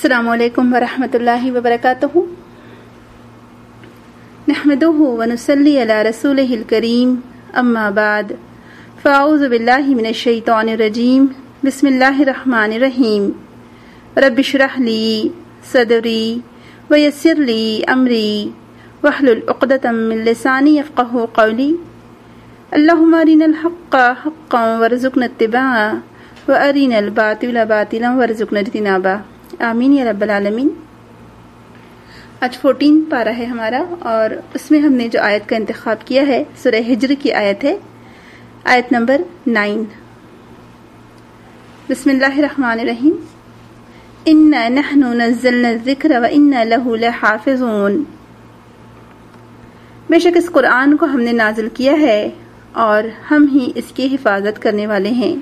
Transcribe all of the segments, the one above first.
السلام علیکم ورحمۃ اللہ وبرکاتہ۔ نحمدہ ونصلی علی رسولہ الکریم، اما بعد، فاعوذ باللہ من الشیطان الرجیم، بسم اللہ الرحمن الرحیم۔ رب اشرح لی صدری ویسر لی امری واحلل عقدۃ من لسانی یفقہوا قولی۔ اللہم ارنا الحق حقا وارزقنا اتباعہ وارنا الباطل باطلا وارزقنا اجتنابہ، آمین یا رب العالمین۔ آج 14 پارہ ہے ہمارا، اور اس میں ہم نے جو آیت کا انتخاب کیا ہے سورہ ہجر کی آیت ہے، آیت نمبر 9۔ بسم اللہ الرحمن الرحیم۔ انا نحن نزلنا الذکر وانا لہ لحافظون۔ بے شک اس قرآن کو ہم نے نازل کیا ہے اور ہم ہی اس کی حفاظت کرنے والے ہیں۔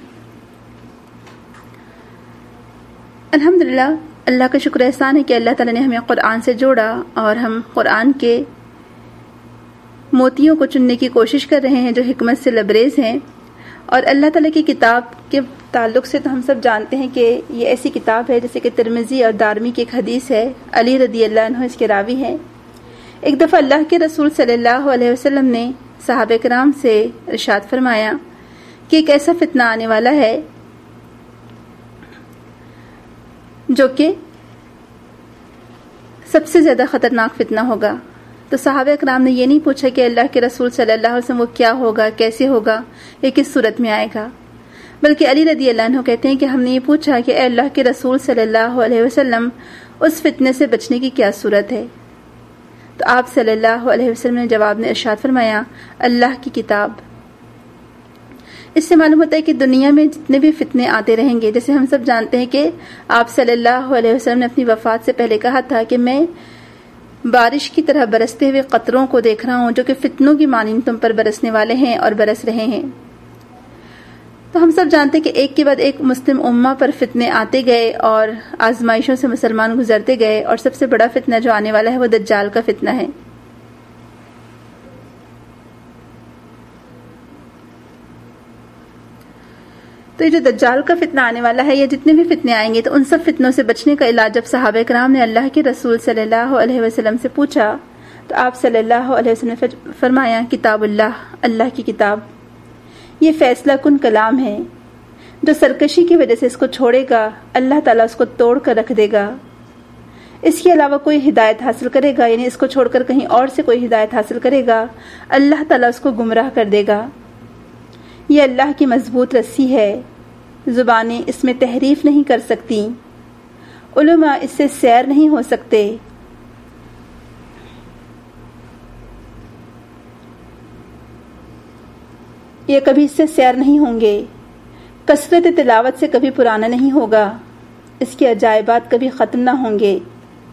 الحمدللہ، اللہ کا شکر احسان ہے کہ اللہ تعالیٰ نے ہمیں قرآن سے جوڑا اور ہم قرآن کے موتیوں کو چننے کی کوشش کر رہے ہیں جو حکمت سے لبریز ہیں۔ اور اللہ تعالیٰ کی کتاب کے تعلق سے تو ہم سب جانتے ہیں کہ یہ ایسی کتاب ہے جیسے کہ ترمذی اور دارمی کی ایک حدیث ہے، علی رضی اللہ عنہ اس کے راوی ہیں۔ ایک دفعہ اللہ کے رسول صلی اللہ علیہ وسلم نے صحابہ کرام سے ارشاد فرمایا کہ ایک ایسا فتنہ آنے والا ہے جو کہ سب سے زیادہ خطرناک فتنہ ہوگا۔ تو صحابہ کرام نے یہ نہیں پوچھا کہ اللہ کے رسول صلی اللہ علیہ وسلم وہ کیا ہوگا، کیسے ہوگا، یہ کس صورت میں آئے گا، بلکہ علی رضی اللہ عنہ کہتے ہیں کہ ہم نے یہ پوچھا کہ اے اللہ کے رسول صلی اللہ علیہ وسلم اس فتنے سے بچنے کی کیا صورت ہے؟ تو آپ صلی اللہ علیہ وسلم نے جواب میں ارشاد فرمایا، اللہ کی کتاب۔ اس سے معلوم ہوتا ہے کہ دنیا میں جتنے بھی فتنے آتے رہیں گے، جیسے ہم سب جانتے ہیں کہ آپ صلی اللہ علیہ وسلم نے اپنی وفات سے پہلے کہا تھا کہ میں بارش کی طرح برستے ہوئے قطروں کو دیکھ رہا ہوں جو کہ فتنوں کی مانند تم پر برسنے والے ہیں اور برس رہے ہیں۔ تو ہم سب جانتے ہیں کہ ایک کے بعد ایک مسلم امہ پر فتنے آتے گئے اور آزمائشوں سے مسلمان گزرتے گئے، اور سب سے بڑا فتنہ جو آنے والا ہے وہ دجال کا فتنہ ہے۔ تو یہ جو دجال کا فتنہ آنے والا ہے، یا جتنے بھی فتنے آئیں گے، تو ان سب فتنوں سے بچنے کا علاج جب صحابہ کرام نے اللہ کے رسول صلی اللہ علیہ وسلم سے پوچھا تو آپ صلی اللہ علیہ وسلم نے فرمایا، کتاب اللہ، اللہ کی کتاب یہ فیصلہ کن کلام ہے، جو سرکشی کی وجہ سے اس کو چھوڑے گا اللہ تعالیٰ اس کو توڑ کر رکھ دے گا۔ اس کے علاوہ کوئی ہدایت حاصل کرے گا، یعنی اس کو چھوڑ کر کہیں اور سے کوئی ہدایت حاصل کرے گا، اللہ تعالیٰ اس کو گمراہ کر دے گا۔ یہ اللہ کی مضبوط رسی ہے، زبانیں اس میں تحریف نہیں کر سکتی، علماء اس سے سیر نہیں ہو سکتے، یہ کبھی اس سے سیر نہیں ہوں گے، کثرت تلاوت سے کبھی پرانا نہیں ہوگا، اس کے عجائبات کبھی ختم نہ ہوں گے،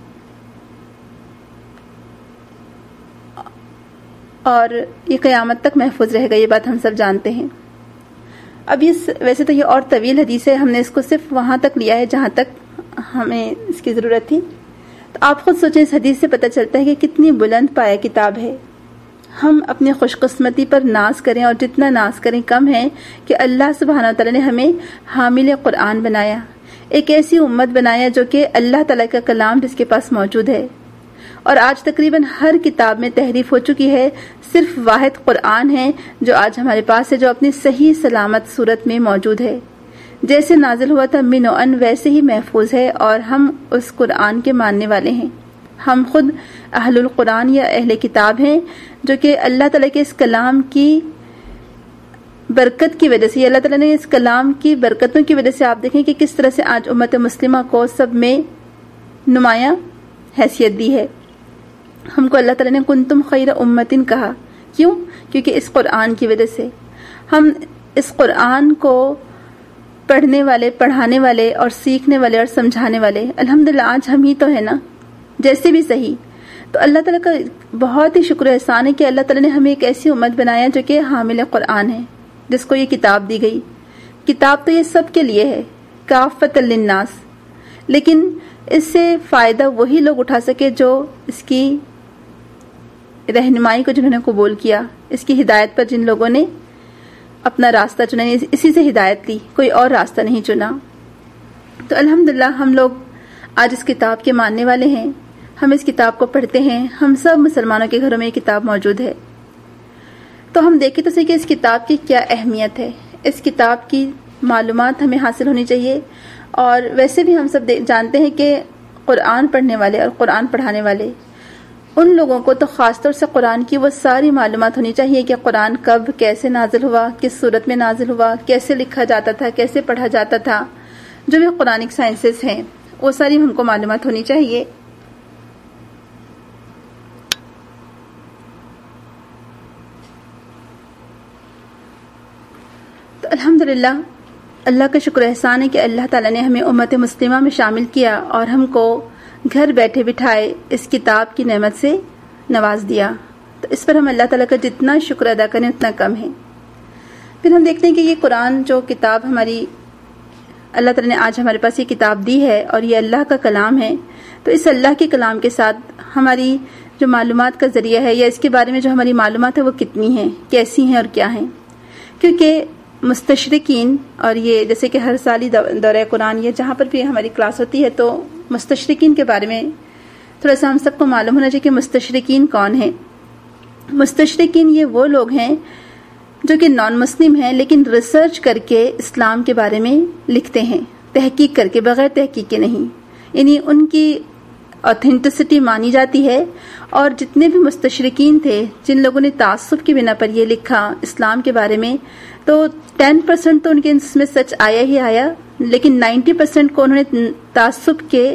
اور یہ قیامت تک محفوظ رہے گا۔ یہ بات ہم سب جانتے ہیں۔ اب ویسے تو یہ اور طویل حدیث ہے، ہم نے اس کو صرف وہاں تک لیا ہے جہاں تک ہمیں اس کی ضرورت تھی۔ تو آپ خود سوچیں، اس حدیث سے پتہ چلتا ہے کہ کتنی بلند پایہ کتاب ہے۔ ہم اپنی خوش قسمتی پر ناز کریں، اور جتنا ناز کریں کم ہے کہ اللہ سبحانہ وتعالی نے ہمیں حامل قرآن بنایا، ایک ایسی امت بنایا جو کہ اللہ تعالیٰ کا کلام جس کے پاس موجود ہے، اور آج تقریباً ہر کتاب میں تحریف ہو چکی ہے، صرف واحد قرآن ہے جو آج ہمارے پاس ہے، جو اپنی صحیح سلامت صورت میں موجود ہے، جیسے نازل ہوا تھا من و ان ویسے ہی محفوظ ہے، اور ہم اس قرآن کے ماننے والے ہیں۔ ہم خود اہل القرآن یا اہل کتاب ہیں جو کہ اللہ تعالیٰ کے اس کلام کی برکت کی وجہ سے، اللہ تعالیٰ نے اس کلام کی برکتوں کی وجہ سے آپ دیکھیں کہ کس طرح سے آج امت مسلمہ کو سب میں نمایاں حیثیت دی ہے۔ ہم کو اللہ تعالیٰ نے کنتم خیر امتن کہا، کیوں؟ کیونکہ اس قرآن کی وجہ سے ہم اس قرآن کو پڑھنے والے، پڑھانے والے اور سیکھنے والے اور سمجھانے والے، الحمدللہ آج ہم ہی تو ہیں نا، جیسے بھی صحیح۔ تو اللہ تعالیٰ کا بہت ہی شکر احسان ہے کہ اللہ تعالیٰ نے ہمیں ایک ایسی امت بنایا جو کہ حامل قرآن ہے، جس کو یہ کتاب دی گئی۔ کتاب تو یہ سب کے لیے ہے، کافۃ للناس، لیکن اس سے فائدہ وہی لوگ اٹھا سکے جو اس کی رہنمائی کو جنہوں نے قبول کیا، اس کی ہدایت پر جن لوگوں نے اپنا راستہ چنا، اسی سے ہدایت لی، کوئی اور راستہ نہیں چنا۔ تو الحمدللہ ہم لوگ آج اس کتاب کے ماننے والے ہیں، ہم اس کتاب کو پڑھتے ہیں، ہم سب مسلمانوں کے گھروں میں یہ کتاب موجود ہے۔ تو ہم دیکھیں تو صحیح کہ اس کتاب کی کیا اہمیت ہے، اس کتاب کی معلومات ہمیں حاصل ہونی چاہیے۔ اور ویسے بھی ہم سب جانتے ہیں کہ قرآن پڑھنے والے اور قرآن پڑھانے والے ان لوگوں کو تو خاص طور سے قرآن کی وہ ساری معلومات ہونی چاہیے کہ قرآن کب کیسے نازل ہوا، کس صورت میں نازل ہوا، کیسے لکھا جاتا تھا، کیسے پڑھا جاتا تھا، جو بھی قرآنک سائنسز ہیں وہ ساری ہم کو معلومات ہونی چاہیے۔ تو الحمدللہ اللہ کا شکر احسان ہے کہ اللہ تعالیٰ نے ہمیں امت مسلمہ میں شامل کیا اور ہم کو گھر بیٹھے بٹھائے اس کتاب کی نعمت سے نواز دیا۔ تو اس پر ہم اللہ تعالیٰ کا جتنا شکر ادا کریں اتنا کم ہے۔ پھر ہم دیکھتے ہیں کہ یہ قرآن جو کتاب ہماری اللہ تعالیٰ نے آج ہمارے پاس یہ کتاب دی ہے اور یہ اللہ کا کلام ہے، تو اس اللہ کے کلام کے ساتھ ہماری جو معلومات کا ذریعہ ہے یا اس کے بارے میں جو ہماری معلومات ہے وہ کتنی ہیں، کیسی ہیں اور کیا ہیں۔ کیونکہ مستشرقین، اور یہ جیسے کہ ہر سال ہی دورہ قرآن یا جہاں پر بھی ہماری کلاس ہوتی ہے تو مستشرقین کے بارے میں تھوڑا سا ہم سب کو معلوم ہونا چاہیے کہ مستشرقین کون ہیں۔ مستشرقین یہ وہ لوگ ہیں جو کہ نان مسلم ہیں لیکن ریسرچ کر کے اسلام کے بارے میں لکھتے ہیں، تحقیق کر کے، بغیر تحقیق کے نہیں، یعنی ان کی اوتھینٹسٹی مانی جاتی ہے۔ اور جتنے بھی مستشرقین تھے جن لوگوں نے تعصب کی بنا پر یہ لکھا اسلام کے بارے میں، تو 10% تو ان کے اس میں سچ آیا ہی آیا، لیکن 90% کو انہوں نے تعصب کے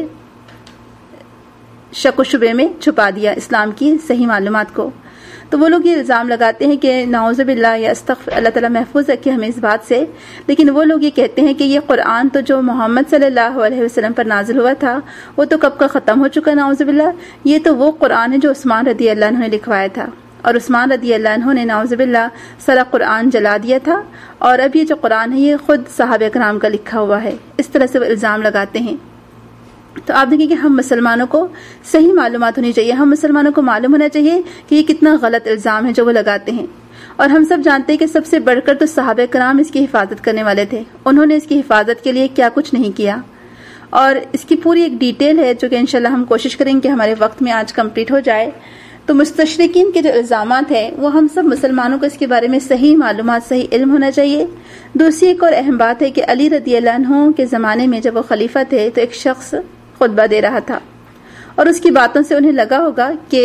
شک و شبے میں چھپا دیا اسلام کی صحیح معلومات کو۔ تو وہ لوگ یہ الزام لگاتے ہیں کہ نعوذ باللہ یا استغفر اللہ تعالیٰ محفوظ رکھے ہمیں اس بات سے، لیکن وہ لوگ یہ کہتے ہیں کہ یہ قرآن تو جو محمد صلی اللہ علیہ وسلم پر نازل ہوا تھا وہ تو کب کا ختم ہو چکا، نعوذ باللہ۔ یہ تو وہ قرآن ہے جو عثمان رضی اللہ عنہ نے لکھوایا تھا، اور عثمان رضی اللہ عنہ نے نعوذ باللہ سارا قرآن جلا دیا تھا، اور اب یہ جو قرآن ہے یہ خود صحابہ کرام کا لکھا ہوا ہے۔ اس طرح سے وہ الزام لگاتے ہیں۔ تو آپ دیکھیں کہ ہم مسلمانوں کو صحیح معلومات ہونی چاہیے، ہم مسلمانوں کو معلوم ہونا چاہیے کہ یہ کتنا غلط الزام ہے جو وہ لگاتے ہیں۔ اور ہم سب جانتے ہیں کہ سب سے بڑھ کر تو صحابہ کرام اس کی حفاظت کرنے والے تھے، انہوں نے اس کی حفاظت کے لیے کیا کچھ نہیں کیا، اور اس کی پوری ایک ڈیٹیل ہے جو کہ انشاءاللہ ہم کوشش کریں کہ ہمارے وقت میں آج کمپلیٹ ہو جائے۔ تو مستشرقین کے جو الزامات ہیں وہ ہم سب مسلمانوں کو اس کے بارے میں صحیح معلومات، صحیح علم ہونا چاہیے۔ دوسری ایک اور اہم بات ہے کہ علی رضی اللہ عنہ کے زمانے میں جب وہ خلیفہ تھے تو ایک شخص خطبہ دے رہا تھا، اور اس کی باتوں سے انہیں لگا ہوگا کہ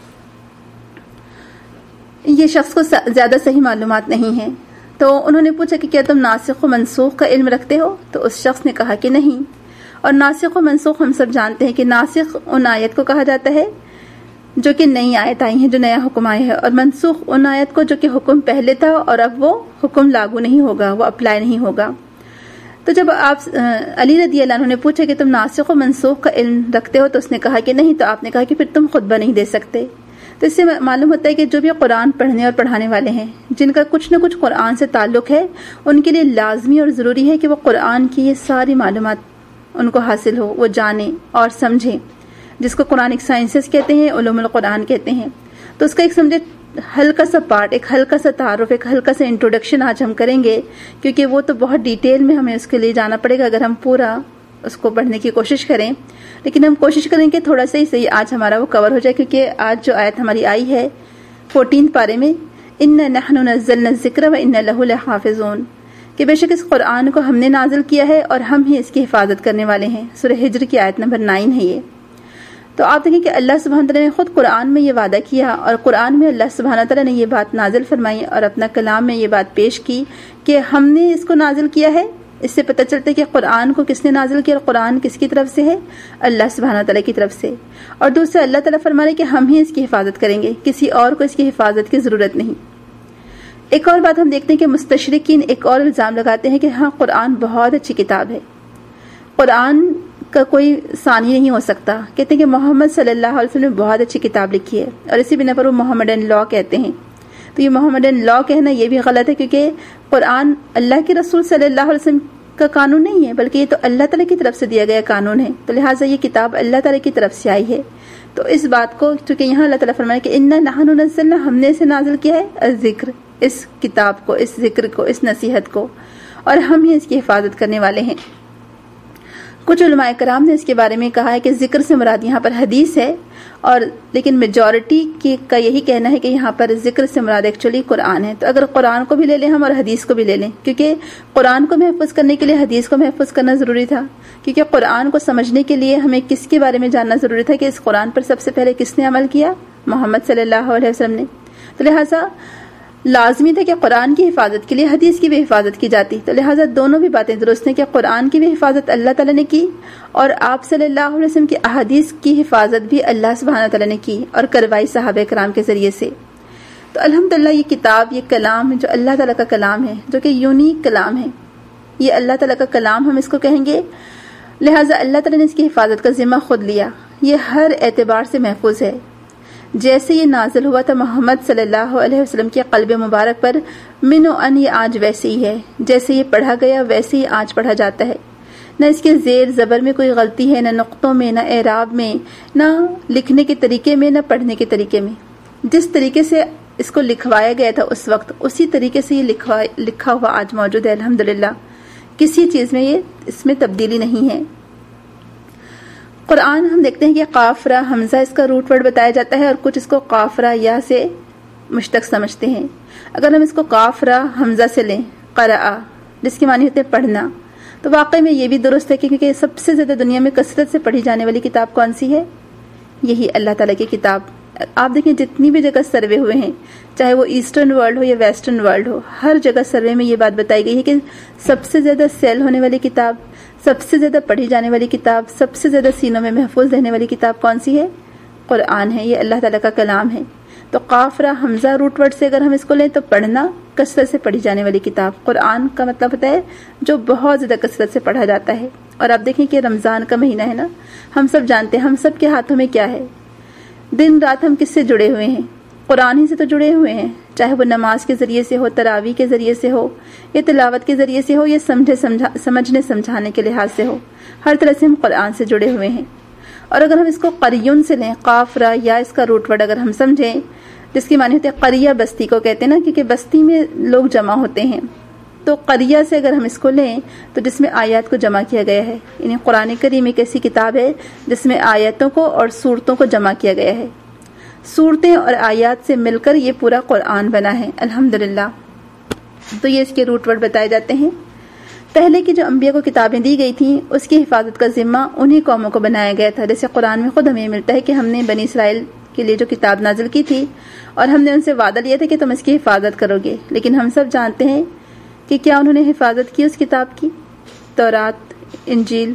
یہ شخص کو زیادہ صحیح معلومات نہیں ہے، تو انہوں نے پوچھا کہ کیا تم ناسخ و منسوخ کا علم رکھتے ہو؟ تو اس شخص نے کہا کہ نہیں۔ اور ناسخ و منسوخ ہم سب جانتے ہیں کہ ناسخ ان آیت کو کہا جاتا ہے جو کہ نئی آیت آئی ہیں، جو نیا حکم آیا ہے، اور منسوخ ان آیت کو جو کہ حکم پہلے تھا اور اب وہ حکم لاگو نہیں ہوگا، وہ اپلائی نہیں ہوگا۔ تو جب آپ علی رضی اللہ عنہ نے پوچھا کہ تم ناسخ و منسوخ کا علم رکھتے ہو تو اس نے کہا کہ نہیں، تو آپ نے کہا کہ پھر تم خطبہ نہیں دے سکتے۔ تو اس سے معلوم ہوتا ہے کہ جو بھی قرآن پڑھنے اور پڑھانے والے ہیں جن کا کچھ نہ کچھ قرآن سے تعلق ہے، ان کے لیے لازمی اور ضروری ہے کہ وہ قرآن کی یہ ساری معلومات ان کو حاصل ہو، وہ جانیں اور سمجھیں، جس کو قرآنک سائنسز کہتے ہیں، علوم القرآن کہتے ہیں۔ تو اس کا ایک سمجھے ہلکا سا پارٹ، ایک ہلکا سا تعارف، ایک ہلکا سا انٹروڈکشن آج ہم کریں گے، کیونکہ وہ تو بہت ڈیٹیل میں ہمیں اس کے لیے جانا پڑے گا اگر ہم پورا اس کو پڑھنے کی کوشش کریں، لیکن ہم کوشش کریں کہ تھوڑا سا ہی صحیح آج ہمارا وہ کور ہو جائے، کیونکہ آج جو آیت ہماری آئی ہے 14 پارے میں، اِنَّا نَحْنُ نَزَّلْنَا الذِّكْرَ وَإِنَّا لَهُ لَحَافِظُونَ، کہ بے شک اس قرآن کو ہم نے نازل کیا ہے اور ہم ہی اس کی حفاظت کرنے والے ہیں۔ سورہ ہجر کی آیت نمبر 9 ہے یہ۔ تو آپ دیکھیں کہ اللہ سبحانہ تعالیٰ نے خود قرآن میں یہ وعدہ کیا، اور قرآن میں اللہ سبحانہ تعالیٰ نے یہ بات نازل فرمائی اور اپنا کلام میں یہ بات پیش کی کہ ہم نے اس کو نازل کیا ہے۔ اس سے پتہ چلتا ہے کہ قرآن کو کس نے نازل کیا، اور قرآن کس کی طرف سے ہے؟ اللہ سبحانہ تعالیٰ کی طرف سے۔ اور دوسرے اللہ تعالیٰ فرما رہے کہ ہم ہی اس کی حفاظت کریں گے، کسی اور کو اس کی حفاظت کی ضرورت نہیں۔ ایک اور بات ہم دیکھتے ہیں کہ مستشرقین ایک اور الزام لگاتے ہیں کہ ہاں قرآن بہت اچھی کتاب ہے، قرآن کا کوئی ثانی نہیں ہو سکتا۔ کہتے ہیں کہ محمد صلی اللہ علیہ وسلم نے بہت اچھی کتاب لکھی ہے، اور اسی بنا پر وہ محمدن لا کہتے ہیں۔ تو یہ محمدن لا کہنا یہ بھی غلط ہے، کیونکہ قرآن اللہ کے رسول صلی اللہ علیہ وسلم کا قانون نہیں ہے، بلکہ یہ تو اللہ تعالیٰ کی طرف سے دیا گیا قانون ہے، تو لہٰذا یہ کتاب اللہ تعالیٰ کی طرف سے آئی ہے۔ تو اس بات کو چونکہ یہاں اللہ تعالیٰ فرمایا کہ اِنَّا نَحْنُ نَزَّلْنَا، ہم نے اسے نازل کیا ہے، الذکر، اس کتاب کو، اس ذکر کو، اس نصیحت کو، اور ہم ہی اس کی حفاظت کرنے والے ہیں۔ کچھ علماء کرام نے اس کے بارے میں کہا ہے کہ ذکر سے مراد یہاں پر حدیث ہے، اور لیکن میجورٹی کا یہی کہنا ہے کہ یہاں پر ذکر سے مراد ایکچولی قرآن ہے۔ تو اگر قرآن کو بھی لے لیں ہم اور حدیث کو بھی لے لیں، کیونکہ قرآن کو محفوظ کرنے کے لیے حدیث کو محفوظ کرنا ضروری تھا، کیونکہ قرآن کو سمجھنے کے لیے ہمیں کس کے بارے میں جاننا ضروری تھا کہ اس قرآن پر سب سے پہلے کس نے عمل کیا؟ محمد صلی اللہ علیہ وسلم نے۔ تو لہٰذا لازمی تھا کہ قرآن کی حفاظت کے لیے حدیث کی بھی حفاظت کی جاتی، تو لہٰذا دونوں بھی باتیں درست ہیں کہ قرآن کی بھی حفاظت اللہ تعالیٰ نے کی، اور آپ صلی اللہ علیہ وسلم کی احادیث کی حفاظت بھی اللہ سبحانہ تعالیٰ نے کی اور کروائی صحابہ کرام کے ذریعے سے۔ تو الحمدللہ یہ کتاب، یہ کلام جو اللہ تعالیٰ کا کلام ہے، جو کہ یونیک کلام ہے، یہ اللہ تعالیٰ کا کلام ہم اس کو کہیں گے، لہٰذا اللہ تعالیٰ نے اس کی حفاظت کا ذمہ خود لیا۔ یہ ہر اعتبار سے محفوظ ہے۔ جیسے یہ نازل ہوا تھا محمد صلی اللہ علیہ وسلم کے قلب مبارک پر، من و ان یہ آج ویسے ہی ہے، جیسے یہ پڑھا گیا ویسے ہی آج پڑھا جاتا ہے۔ نہ اس کے زیر زبر میں کوئی غلطی ہے، نہ نقطوں میں، نہ اعراب میں، نہ لکھنے کے طریقے میں، نہ پڑھنے کے طریقے میں۔ جس طریقے سے اس کو لکھوایا گیا تھا اس وقت، اسی طریقے سے یہ لکھا ہوا آج موجود ہے الحمدللہ۔ کسی چیز میں اس میں تبدیلی نہیں ہے۔ قرآن ہم دیکھتے ہیں کہ قاف را حمزہ اس کا روٹ ورڈ بتایا جاتا ہے، اور کچھ اس کو قاف را یا سے مشتق سمجھتے ہیں۔ اگر ہم اس کو قاف را حمزہ سے لیں، قرأ، جس کی معنی ہوتے ہیں پڑھنا، تو واقعی میں یہ بھی درست ہے، کیونکہ سب سے زیادہ دنیا میں کثرت سے پڑھی جانے والی کتاب کون سی ہے؟ یہی اللہ تعالیٰ کی کتاب۔ آپ دیکھیں جتنی بھی جگہ سروے ہوئے ہیں، چاہے وہ ایسٹرن ورلڈ ہو یا ویسٹرن ورلڈ ہو، ہر جگہ سروے میں یہ بات بتائی گئی ہے کہ سب سے زیادہ سیل ہونے والی کتاب، سب سے زیادہ پڑھی جانے والی کتاب، سب سے زیادہ سینوں میں محفوظ رہنے والی کتاب کون سی ہے؟ قرآن ہے، یہ اللہ تعالیٰ کا کلام ہے۔ تو قاف را حمزہ روٹ ورڈ سے اگر ہم اس کو لیں تو پڑھنا، کثرت سے پڑھی جانے والی کتاب۔ قرآن کا مطلب ہوتا ہے جو بہت زیادہ کثرت سے پڑھا جاتا ہے۔ اور آپ دیکھیں کہ رمضان کا مہینہ ہے نا، ہم سب جانتے ہیں، ہم سب کے ہاتھوں میں کیا ہے؟ دن رات ہم کس سے جڑے ہوئے ہیں؟ قرآن ہی سے تو جڑے ہوئے ہیں، چاہے وہ نماز کے ذریعے سے ہو، تراویح کے ذریعے سے ہو، یا تلاوت کے ذریعے سے ہو، یا سمجھنے سمجھانے کے لحاظ سے ہو، ہر طرح سے ہم قرآن سے جڑے ہوئے ہیں۔ اور اگر ہم اس کو قریون سے لیں، قاف را یا اس کا روٹ ورڈ اگر ہم سمجھیں، جس کی معنی ہوتے ہیں قریہ، بستی کو کہتے ہیں نا، کیونکہ بستی میں لوگ جمع ہوتے ہیں، تو قریہ سے اگر ہم اس کو لیں تو جس میں آیات کو جمع کیا گیا ہے، یعنی قرآن کریم ایک ایسی کتاب ہے جس میں آیتوں کو اور صورتوں کو جمع کیا گیا ہے۔ صورتیں اور آیات سے مل کر یہ پورا قرآن بنا ہے الحمدللہ۔ تو یہ اس کے روٹ ورڈ بتائے جاتے ہیں۔ پہلے کی جو انبیاء کو کتابیں دی گئی تھیں اس کی حفاظت کا ذمہ انہی قوموں کو بنایا گیا تھا، جیسے قرآن میں خود ہمیں ملتا ہے کہ ہم نے بنی اسرائیل کے لیے جو کتاب نازل کی تھی اور ہم نے ان سے وعدہ لیا تھا کہ تم اس کی حفاظت کرو گے، لیکن ہم سب جانتے ہیں کہ کیا انہوں نے حفاظت کی اس کتاب کی؟ تورات، انجیل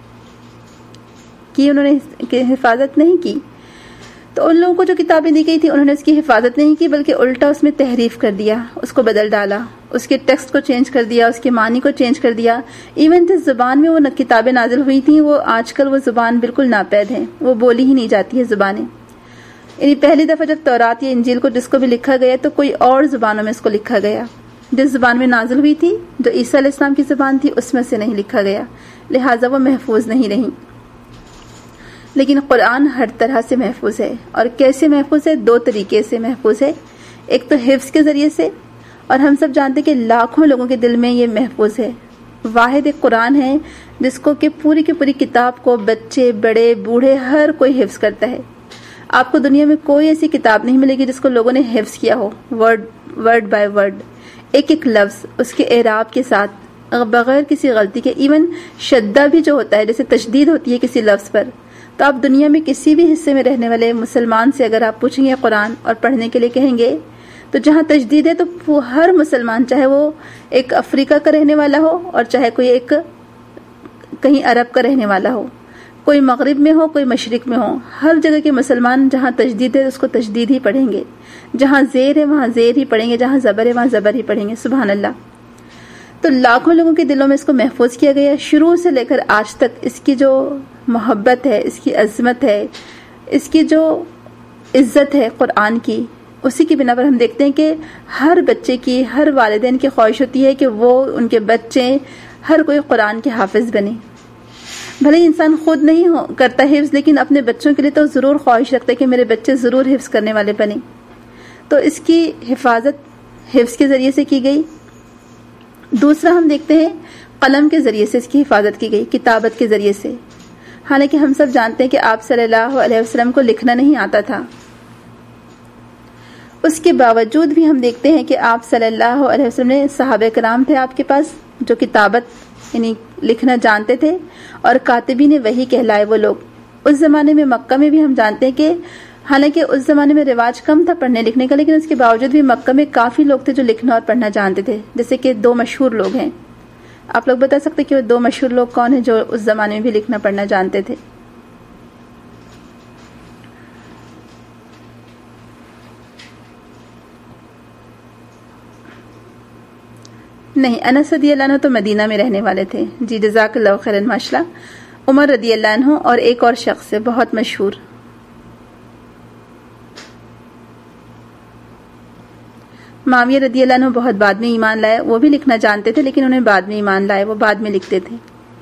کی انہوں نے حفاظت نہیں کی۔ تو ان لوگوں کو جو کتابیں دی گئی تھی انہوں نے اس کی حفاظت نہیں کی، بلکہ الٹا اس میں تحریف کر دیا، اس کو بدل ڈالا، اس کے ٹیکسٹ کو چینج کر دیا، اس کے معنی کو چینج کر دیا۔ ایون جس زبان میں وہ کتابیں نازل ہوئی تھیں وہ آج کل وہ زبان بالکل ناپید ہے، وہ بولی ہی نہیں جاتی ہے زبانیں۔ یعنی پہلی دفعہ جب تورات یا انجیل کو جس کو بھی لکھا گیا تو کوئی اور زبانوں میں اس کو لکھا گیا، جس زبان میں نازل ہوئی تھی جو عیسیٰ علیہ السلام کی زبان تھی اس میں سے نہیں لکھا گیا، لہٰذا وہ محفوظ نہیں رہی۔ لیکن قرآن ہر طرح سے محفوظ ہے، اور کیسے محفوظ ہے؟ دو طریقے سے محفوظ ہے۔ ایک تو حفظ کے ذریعے سے، اور ہم سب جانتے کہ لاکھوں لوگوں کے دل میں یہ محفوظ ہے۔ واحد ایک قرآن ہے جس کو کہ پوری کی پوری کتاب کو بچے، بڑے، بوڑھے، ہر کوئی حفظ کرتا ہے۔ آپ کو دنیا میں کوئی ایسی کتاب نہیں ملے گی جس کو لوگوں نے حفظ کیا ہو، ورڈ بائی ورڈ، ایک ایک لفظ اس کے اعراب کے ساتھ، بغیر کسی غلطی کے۔ ایون شدہ بھی جو ہوتا ہے، جیسے تشدید ہوتی ہے کسی لفظ پر، تو آپ دنیا میں کسی بھی حصے میں رہنے والے مسلمان سے اگر آپ پوچھیں گے قرآن اور پڑھنے کے لیے کہیں گے تو جہاں تشدید ہے تو ہر مسلمان، چاہے وہ ایک افریقہ کا رہنے والا ہو اور چاہے کوئی ایک کہیں عرب کا رہنے والا ہو، کوئی مغرب میں ہو کوئی مشرق میں ہو، ہر جگہ کے مسلمان جہاں تشدید ہے اس کو تشدید ہی پڑھیں گے، جہاں زیر ہے وہاں زیر ہی پڑھیں گے، جہاں زبر ہے وہاں زبر ہی پڑھیں گے۔ سبحان اللہ۔ تو لاکھوں لوگوں کے دلوں میں اس کو محفوظ کیا گیا، شروع سے لے کر آج تک اس کی جو محبت ہے، اس کی عظمت ہے، اس کی جو عزت ہے قرآن کی، اسی کی بنا پر ہم دیکھتے ہیں کہ ہر بچے کی، ہر والدین کی خواہش ہوتی ہے کہ وہ ان کے بچے ہر کوئی قرآن کے حافظ بنے۔ بھلے انسان خود نہیں کرتا حفظ، لیکن اپنے بچوں کے لیے تو ضرور خواہش رکھتا ہے کہ میرے بچے ضرور حفظ کرنے والے بنیں۔ تو اس کی حفاظت حفظ کے ذریعے سے کی گئی۔ دوسرا ہم دیکھتے ہیں قلم کے ذریعے سے اس کی حفاظت کی گئی، کتابت کے ذریعے سے۔ حالانکہ ہم سب جانتے ہیں کہ آپ صلی اللہ علیہ وسلم کو لکھنا نہیں آتا تھا، اس کے باوجود بھی ہم دیکھتے ہیں کہ آپ صلی اللہ علیہ وسلم نے صحابہ کرام تھے آپ کے پاس جو کتابت یعنی لکھنا جانتے تھے، اور کاتبین وحی کہلائے وہ لوگ۔ اس زمانے میں مکہ میں بھی ہم جانتے ہیں کہ حالانکہ اس زمانے میں رواج کم تھا پڑھنے لکھنے کا، لیکن اس کے باوجود بھی مکہ میں کافی لوگ تھے جو لکھنا اور پڑھنا جانتے تھے، جیسے کہ 2 مشہور لوگ ہیں۔ آپ لوگ بتا سکتے کہ وہ 2 مشہور لوگ کون ہیں جو اس زمانے میں بھی لکھنا پڑھنا جانتے تھے؟ نہیں، انس رضی اللہ عنہ تو مدینہ میں رہنے والے تھے۔ جی جزاک اللہ خیرن، ماشاء اللہ۔ عمر رضی اللہ عنہ اور ایک اور شخص ہے بہت مشہور، معاویہ رضی اللہ عنہ بہت بعد میں ایمان لائے، وہ بھی لکھنا جانتے تھے لیکن انہیں بعد میں ایمان لائے، وہ بعد میں لکھتے تھے۔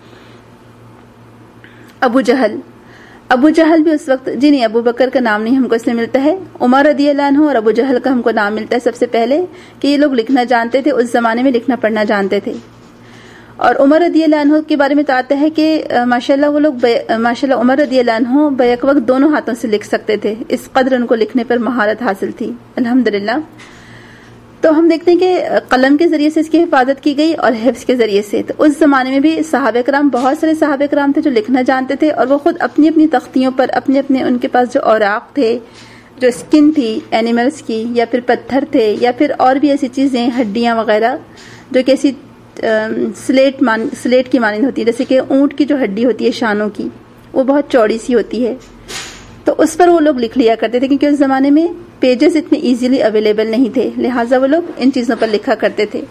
ابو جہل بھی اس وقت، جی نہیں، ابو بکر کا نام نہیں ہم کو اس میں ملتا ہے، عمر رضی اللہ عنہ اور ابو جہل کا ہم کو نام ملتا ہے سب سے پہلے کہ یہ لوگ لکھنا جانتے تھے، اس زمانے میں لکھنا پڑھنا جانتے تھے۔ اور عمر رضی اللہ عنہ کے بارے میں تو آتا ہے کہ ماشاءاللہ وہ لوگ ماشاءاللہ عمر رضی اللہ عنہ بیک وقت دونوں ہاتھوں سے لکھ سکتے تھے، اس قدر ان کو لکھنے پر مہارت حاصل تھی، الحمدللہ۔ تو ہم دیکھتے ہیں کہ قلم کے ذریعے سے اس کی حفاظت کی گئی اور حفظ کے ذریعے سے۔ تو اس زمانے میں بھی صحابہ کرام، بہت سارے صحابہ کرام تھے جو لکھنا جانتے تھے، اور وہ خود اپنی اپنی تختیوں پر اپنے ان کے پاس جو اوراق تھے، جو اسکن تھی اینیملز کی، یا پھر پتھر تھے، یا پھر اور بھی ایسی چیزیں، ہڈیاں وغیرہ جو کہ ایسی سلیٹ کی مانند ہوتی ہے، جیسے کہ اونٹ کی جو ہڈی ہوتی ہے شانوں کی، وہ بہت چوڑی سی ہوتی ہے، تو اس پر وہ لوگ لکھ لیا کرتے تھے کیونکہ اس زمانے میں پیجز اتنے ایزیلی اویلیبل نہیں تھے، لہٰذا وہ لوگ ان چیزوں پر لکھا کرتے تھے۔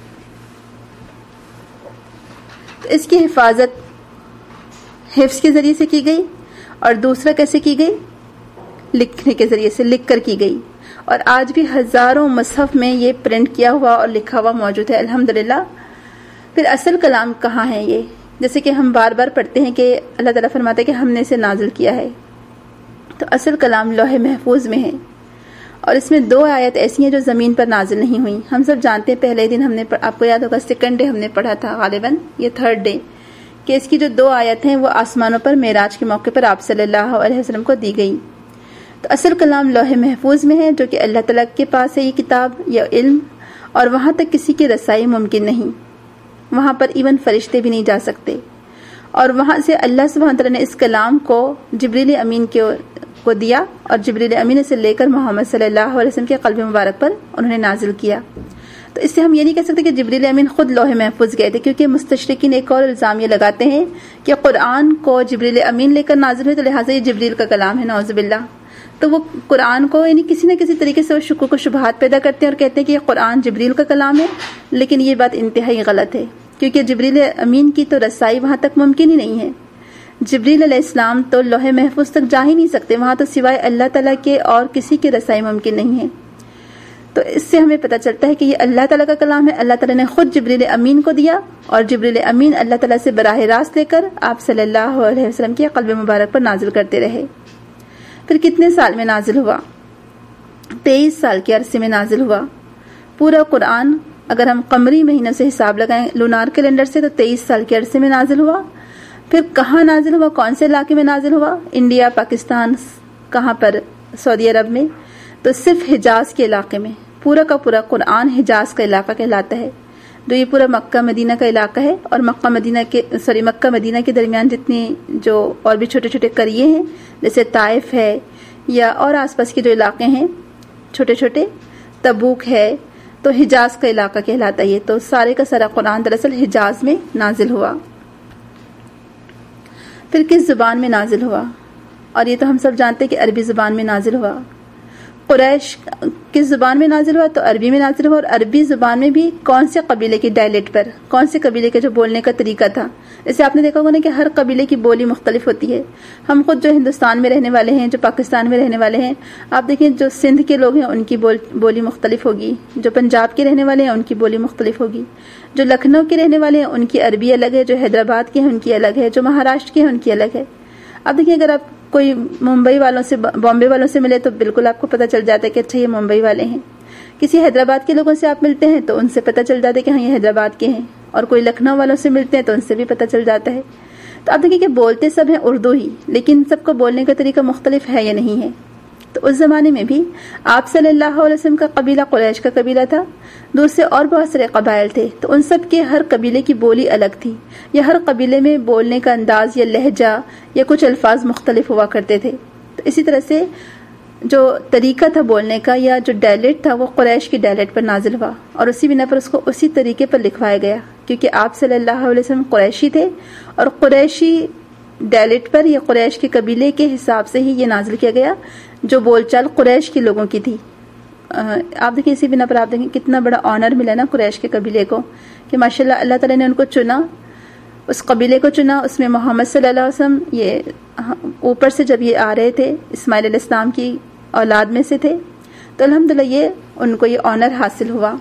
تو اس کی حفاظت حفظ کے ذریعے سے کی گئی، اور دوسرا کیسے کی گئی؟ لکھنے کے ذریعے سے، لکھ کر کی گئی، اور آج بھی ہزاروں مصحف میں یہ پرنٹ کیا ہوا اور لکھا ہوا موجود ہے، الحمدللہ۔ پھر اصل کلام کہاں ہے؟ یہ جیسے کہ ہم بار بار پڑھتے ہیں کہ اللہ تعالیٰ فرماتا ہے کہ ہم نے اسے نازل کیا ہے، تو اصل کلام لوح محفوظ میں ہے، اور اس میں 2 آیت ایسی ہیں جو زمین پر نازل نہیں ہوئی۔ ہم سب جانتے ہیں پہلے دن ہم نے، آپ کو یاد ہوگا سیکنڈ ڈے ہم نے پڑھا تھا غالباً، یہ 3rd ڈے، کہ اس کی جو 2 آیت ہیں وہ آسمانوں پر معراج کے موقع پر آپ صلی اللہ علیہ وسلم کو دی گئی۔ تو اصل کلام لوح محفوظ میں ہے، جو کہ اللہ تعالیٰ کے پاس ہے یہ کتاب یا علم، اور وہاں تک کسی کی رسائی ممکن نہیں، وہاں پر ایون فرشتے بھی نہیں جا سکتے، اور وہاں سے اللہ سبحانہ تعالیٰ نے اس کلام کو جبریل امین کو دیا، اور جبریل امین سے لے کر محمد صلی اللہ علیہ وسلم کے قلب مبارک پر انہوں نے نازل کیا۔ تو اس سے ہم یہ نہیں کہہ سکتے کہ جبریل امین خود لوح محفوظ گئے تھے، کیونکہ مستشرقین ایک اور الزام یہ لگاتے ہیں کہ قرآن کو جبریل امین لے کر نازل ہوئے، تو لہٰذا یہ جبریل کا کلام ہے، نعوذ باللہ۔ تو وہ قرآن کو یعنی کسی نہ کسی طریقے سے وہ شکوک و شبہات پیدا کرتے ہیں اور کہتے ہیں کہ یہ قرآن جبریل کا کلام ہے، لیکن یہ بات انتہائی غلط ہے، کیونکہ جبریل امین کی تو رسائی وہاں تک ممکن ہی نہیں ہے۔ جبریل علیہ السلام تو لوح محفوظ تک جا ہی نہیں سکتے، وہاں تو سوائے اللہ تعالیٰ کے اور کسی کی رسائی ممکن نہیں ہے۔ تو اس سے ہمیں پتہ چلتا ہے کہ یہ اللہ تعالیٰ کا کلام ہے، اللہ تعالیٰ نے خود جبریل امین کو دیا، اور جبریل امین اللہ تعالیٰ سے براہ راست لے کر آپ صلی اللہ علیہ وسلم کے قلب مبارک پر نازل کرتے رہے۔ پھر کتنے سال میں نازل ہوا؟ 23 سال کے عرصے میں نازل ہوا پورا قرآن۔ اگر ہم قمری مہینوں سے حساب لگائیں لونار کیلنڈر سے، تو 23 سال کے عرصے میں نازل ہوا۔ پھر کہاں نازل ہوا؟ کون سے علاقے میں نازل ہوا؟ انڈیا، پاکستان، کہاں پر؟ سعودی عرب میں، تو صرف حجاز کے علاقے میں۔ پورا کا پورا قرآن حجاز کا علاقہ کہلاتا ہے، جو یہ پورا مکہ مدینہ کا علاقہ ہے، اور مکہ مدینہ کے درمیان جتنی جو اور بھی چھوٹے چھوٹے قریے ہیں، جیسے طائف ہے یا اور آس پاس کے جو علاقے ہیں چھوٹے چھوٹے، تبوک ہے، تو حجاز کا علاقہ کہلاتا ہے یہ۔ تو سارے کا سارا قرآن دراصل حجاز میں نازل ہوا۔ پھر کس زبان میں نازل ہوا؟ اور یہ تو ہم سب جانتے کہ عربی زبان میں نازل ہوا۔ قریش کس زبان میں نازل ہوا؟ تو عربی میں نازل ہوا، اور عربی زبان میں بھی کون سے قبیلے کی ڈائلیکٹ پر، کون سے قبیلے کے جو بولنے کا طریقہ تھا۔ جیسے آپ نے دیکھا ہوگا نا کہ ہر قبیلے کی بولی مختلف ہوتی ہے۔ ہم خود جو ہندوستان میں رہنے والے ہیں، جو پاکستان میں رہنے والے ہیں، آپ دیکھیں جو سندھ کے لوگ ہیں ان کی بولی مختلف ہوگی، جو پنجاب کے رہنے والے ہیں ان کی بولی مختلف ہوگی، جو لکھنؤ کے رہنے والے ہیں ان کی عربی الگ ہے، جو حیدرآباد کے ہیں ان کی الگ ہے، جو مہاراشٹر کے ہیں ان کی الگ ہے۔ اب دیکھیں اگر آپ کوئی ممبئی والوں سے، بامبے والوں سے ملے تو بالکل آپ کو پتہ چل جاتا ہے کہ اچھا یہ ممبئی والے ہیں، کسی حیدرآباد کے لوگوں سے آپ ملتے ہیں تو ان سے پتہ چل جاتا ہے کہ ہاں یہ حیدرآباد کے ہیں، اور کوئی لکھنؤ والوں سے ملتے ہیں تو ان سے بھی پتہ چل جاتا ہے۔ تو آپ دیکھیں کہ بولتے سب ہیں اردو ہی، لیکن سب کو بولنے کا طریقہ مختلف ہے یا نہیں ہے۔ تو اس زمانے میں بھی آپ صلی اللہ علیہ وسلم کا قبیلہ قریش کا قبیلہ تھا، دوسرے اور بہت سارے قبائل تھے، تو ان سب کے ہر قبیلے کی بولی الگ تھی، یا ہر قبیلے میں بولنے کا انداز یا لہجہ یا کچھ الفاظ مختلف ہوا کرتے تھے۔ تو اسی طرح سے جو طریقہ تھا بولنے کا یا جو ڈائلیکٹ تھا وہ قریش کی ڈائلیکٹ پر نازل ہوا، اور اسی بنا پر اس کو اسی طریقے پر لکھوایا گیا، کیونکہ آپ صلی اللہ علیہ وسلم قریشی تھے، اور قریشی ڈائلیکٹ پر یا قریش کے قبیلے کے حساب سے ہی یہ نازل کیا گیا جو بول چال قریش کے لوگوں کی تھی۔ آپ دیکھیں اسی بنا پر آپ دیکھیں کتنا بڑا آنر ملا نا قریش کے قبیلے کو، کہ ماشاءاللہ اللہ تعالیٰ نے ان کو چنا، اس قبیلے کو چنا، اس میں محمد صلی اللہ علیہ وسلم یہ اوپر سے جب یہ آ رہے تھے اسماعیل علیہ السلام کی اولاد میں سے تھے، تو الحمدللہ یہ ان کو یہ آنر حاصل ہوا۔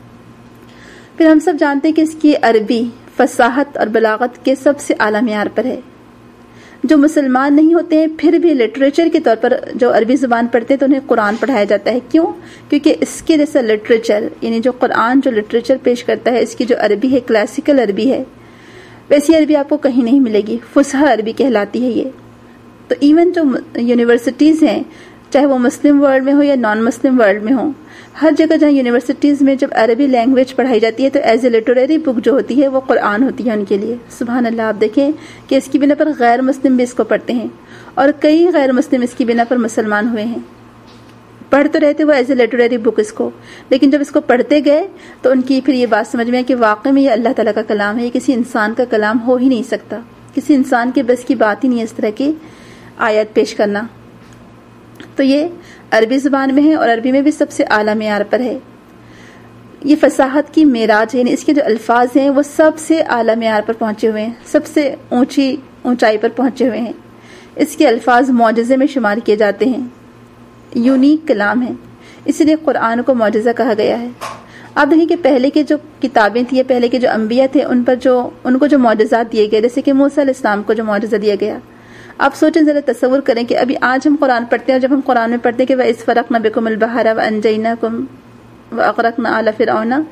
پھر ہم سب جانتے ہیں کہ اس کی عربی فصاحت اور بلاغت کے سب سے اعلیٰ معیار پر ہے۔ جو مسلمان نہیں ہوتے ہیں پھر بھی لٹریچر کے طور پر جو عربی زبان پڑھتے ہیں تو انہیں قرآن پڑھایا جاتا ہے۔ کیوں؟ کیونکہ اس کے جیسا لٹریچر، یعنی جو قرآن جو لٹریچر پیش کرتا ہے، اس کی جو عربی ہے کلاسیکل عربی ہے، ویسی عربی آپ کو کہیں نہیں ملے گی، فصحی عربی کہلاتی ہے یہ۔ تو ایون جو یونیورسٹیز ہیں، چاہے وہ مسلم ورلڈ میں ہو یا نان مسلم ورلڈ میں ہو، ہر جگہ جہاں یونیورسٹیز میں جب عربی لینگویج پڑھائی جاتی ہے تو ایز اے لٹریری بک جو ہوتی ہے وہ قرآن ہوتی ہے ان کے لیے۔ سبحان اللہ، آپ دیکھیں کہ اس کی بنا پر غیر مسلم بھی اس کو پڑھتے ہیں، اور کئی غیر مسلم اس کی بنا پر مسلمان ہوئے ہیں۔ پڑھ تو رہتے وہ ایز اے لٹریری بک اس کو، لیکن جب اس کو پڑھتے گئے تو ان کی پھر یہ بات سمجھ میں ہے کہ واقعی میں یہ اللہ تعالیٰ کا کلام ہے، یہ کسی انسان کا کلام ہو ہی نہیں سکتا، کسی انسان کے بس کی بات ہی نہیں ہے اس طرح کی آیت پیش کرنا۔ تو یہ عربی زبان میں ہے، اور عربی میں بھی سب سے اعلیٰ معیار پر ہے۔ یہ فصاحت کی معراج ہے، یعنی اس کے جو الفاظ ہیں وہ سب سے اعلیٰ معیار پر پہنچے ہوئے ہیں، سب سے اونچائی پر پہنچے ہوئے ہیں۔ اس کے الفاظ معجزے میں شمار کیے جاتے ہیں، یونیک کلام ہے، اسی لیے قرآن کو معجزہ کہا گیا ہے۔ آپ دیکھیں کہ پہلے کے جو کتابیں تھیں، پہلے کے جو انبیاء تھے، ان کو جو معجزات دیے گئے، جیسے کہ موسیٰ علیہ السلام کو جو معجزہ دیا گیا، آپ سوچیں ذرا، تصور کریں کہ ابھی آج ہم قرآن پڑھتے ہیں، اور جب ہم قرآن میں پڑھتے ہیں کہ وَإِذْ فَرَقْنَا بِكُمُ الْبَحْرَ وَأَنْجَيْنَاكُمْ وَأَغْرَقْنَا آلَ فِرْعَوْنَ،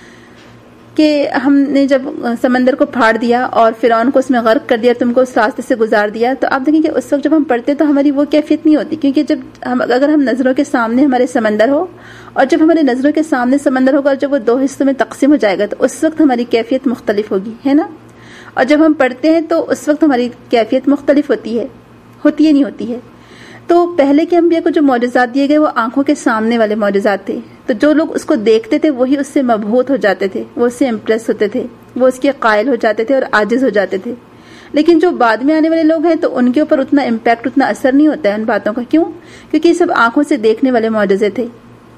کہ ہم نے جب سمندر کو پھاڑ دیا اور فرعون کو اس میں غرق کر دیا، تم کو اس راستے سے گزار دیا، تو آپ دیکھیں کہ اس وقت جب ہم پڑھتے ہیں تو ہماری وہ کیفیت نہیں ہوتی، کیونکہ جب اگر ہم نظروں کے سامنے ہمارے سمندر ہو، اور جب ہمارے نظروں کے سامنے سمندر ہوگا اور جب وہ 2 حصوں میں تقسیم ہو جائے گا تو اس وقت ہماری کیفیت مختلف ہوگی، ہے نا؟ اور جب ہم پڑھتے ہیں تو اس وقت ہماری کیفیت مختلف ہوتی ہے نہیں ہوتی ہے۔ تو پہلے کے انبیاء کو جو معجزات دیے گئے وہ آنکھوں کے سامنے والے معجزات تھے، تو جو لوگ اس کو دیکھتے تھے وہی اس سے مبہوت ہو جاتے تھے، وہ اس سے امپریس ہوتے تھے، وہ اس کے قائل ہو جاتے تھے اور عاجز ہو جاتے تھے۔ لیکن جو بعد میں آنے والے لوگ ہیں تو ان کے اوپر اتنا امپیکٹ، اتنا اثر نہیں ہوتا ہے ان باتوں کا۔ کیوں؟ کیونکہ یہ سب آنکھوں سے دیکھنے والے معجزے تھے۔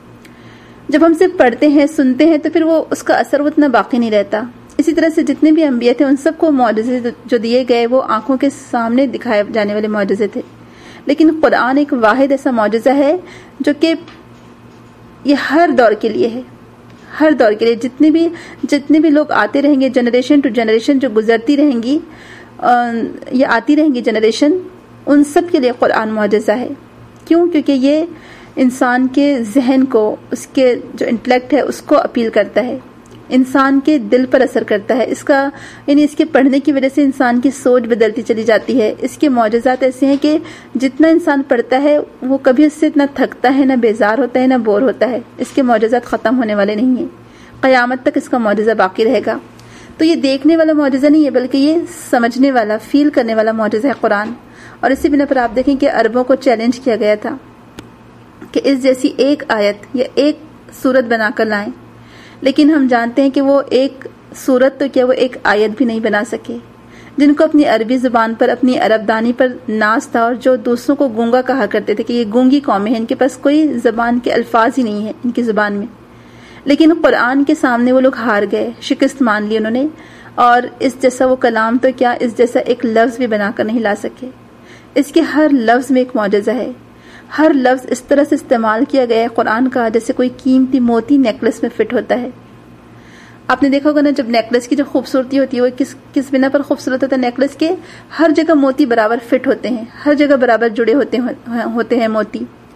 جب ہم صرف پڑھتے ہیں، سنتے ہیں، تو پھر وہ اس کا اثر اتنا باقی نہیں رہتا۔ اسی طرح سے جتنے بھی انبیاء تھے ان سب کو معجزے جو دیے گئے وہ آنکھوں کے سامنے دکھائے جانے والے معجزے تھے، لیکن قرآن ایک واحد ایسا معجزہ ہے جو کہ یہ ہر دور کے لیے ہے، ہر دور کے لیے جتنے بھی لوگ آتے رہیں گے، جنریشن ٹو جنریشن جو گزرتی رہیں گی یا آتی رہیں گی جنریشن، ان سب کے لیے قرآن معجزہ ہے۔ کیوں؟ کیونکہ یہ انسان کے ذہن کو، اس کے جو انٹلیکٹ ہے اس کو اپیل کرتا ہے، انسان کے دل پر اثر کرتا ہے، اس کا یعنی اس کے پڑھنے کی وجہ سے انسان کی سوچ بدلتی چلی جاتی ہے۔ اس کے معجزات ایسے ہیں کہ جتنا انسان پڑھتا ہے وہ کبھی اس سے اتنا تھکتا ہے، نہ بیزار ہوتا ہے، نہ بور ہوتا ہے۔ اس کے معجزات ختم ہونے والے نہیں ہیں، قیامت تک اس کا معجزہ باقی رہے گا۔ تو یہ دیکھنے والا معجزہ نہیں ہے بلکہ یہ سمجھنے والا، فیل کرنے والا معجزہ ہے قرآن۔ اور اسی بنا پر آپ دیکھیں کہ عربوں کو چیلنج کیا گیا تھا کہ اس جیسی ایک آیت یا ایک سورت بنا کر لائیں، لیکن ہم جانتے ہیں کہ وہ ایک سورت تو کیا، وہ ایک آیت بھی نہیں بنا سکے۔ جن کو اپنی عربی زبان پر، اپنی عرب دانی پر ناز تھا، اور جو دوسروں کو گونگا کہا کرتے تھے کہ یہ گونگی قومیں ہیں، ان کے پاس کوئی زبان کے الفاظ ہی نہیں ہیں ان کی زبان میں، لیکن قرآن کے سامنے وہ لوگ ہار گئے، شکست مان لی انہوں نے، اور اس جیسا وہ کلام تو کیا، اس جیسا ایک لفظ بھی بنا کر نہیں لا سکے۔ اس کے ہر لفظ میں ایک معجزہ ہے، ہر لفظ اس طرح سے استعمال کیا گیا ہے قرآن کا جیسے کوئی قیمتی موتی نیکلس میں فٹ ہوتا ہے۔ آپ نے دیکھا ہوگا نا، جب نیکلس کی جو خوبصورتی ہوتی ہے وہ کس بنا پر خوبصورت ہوتا ہے؟ نیکلس کے ہر جگہ موتی برابر فٹ ہوتے ہیں، ہر جگہ برابر جڑے ہوتے ہیں موتی۔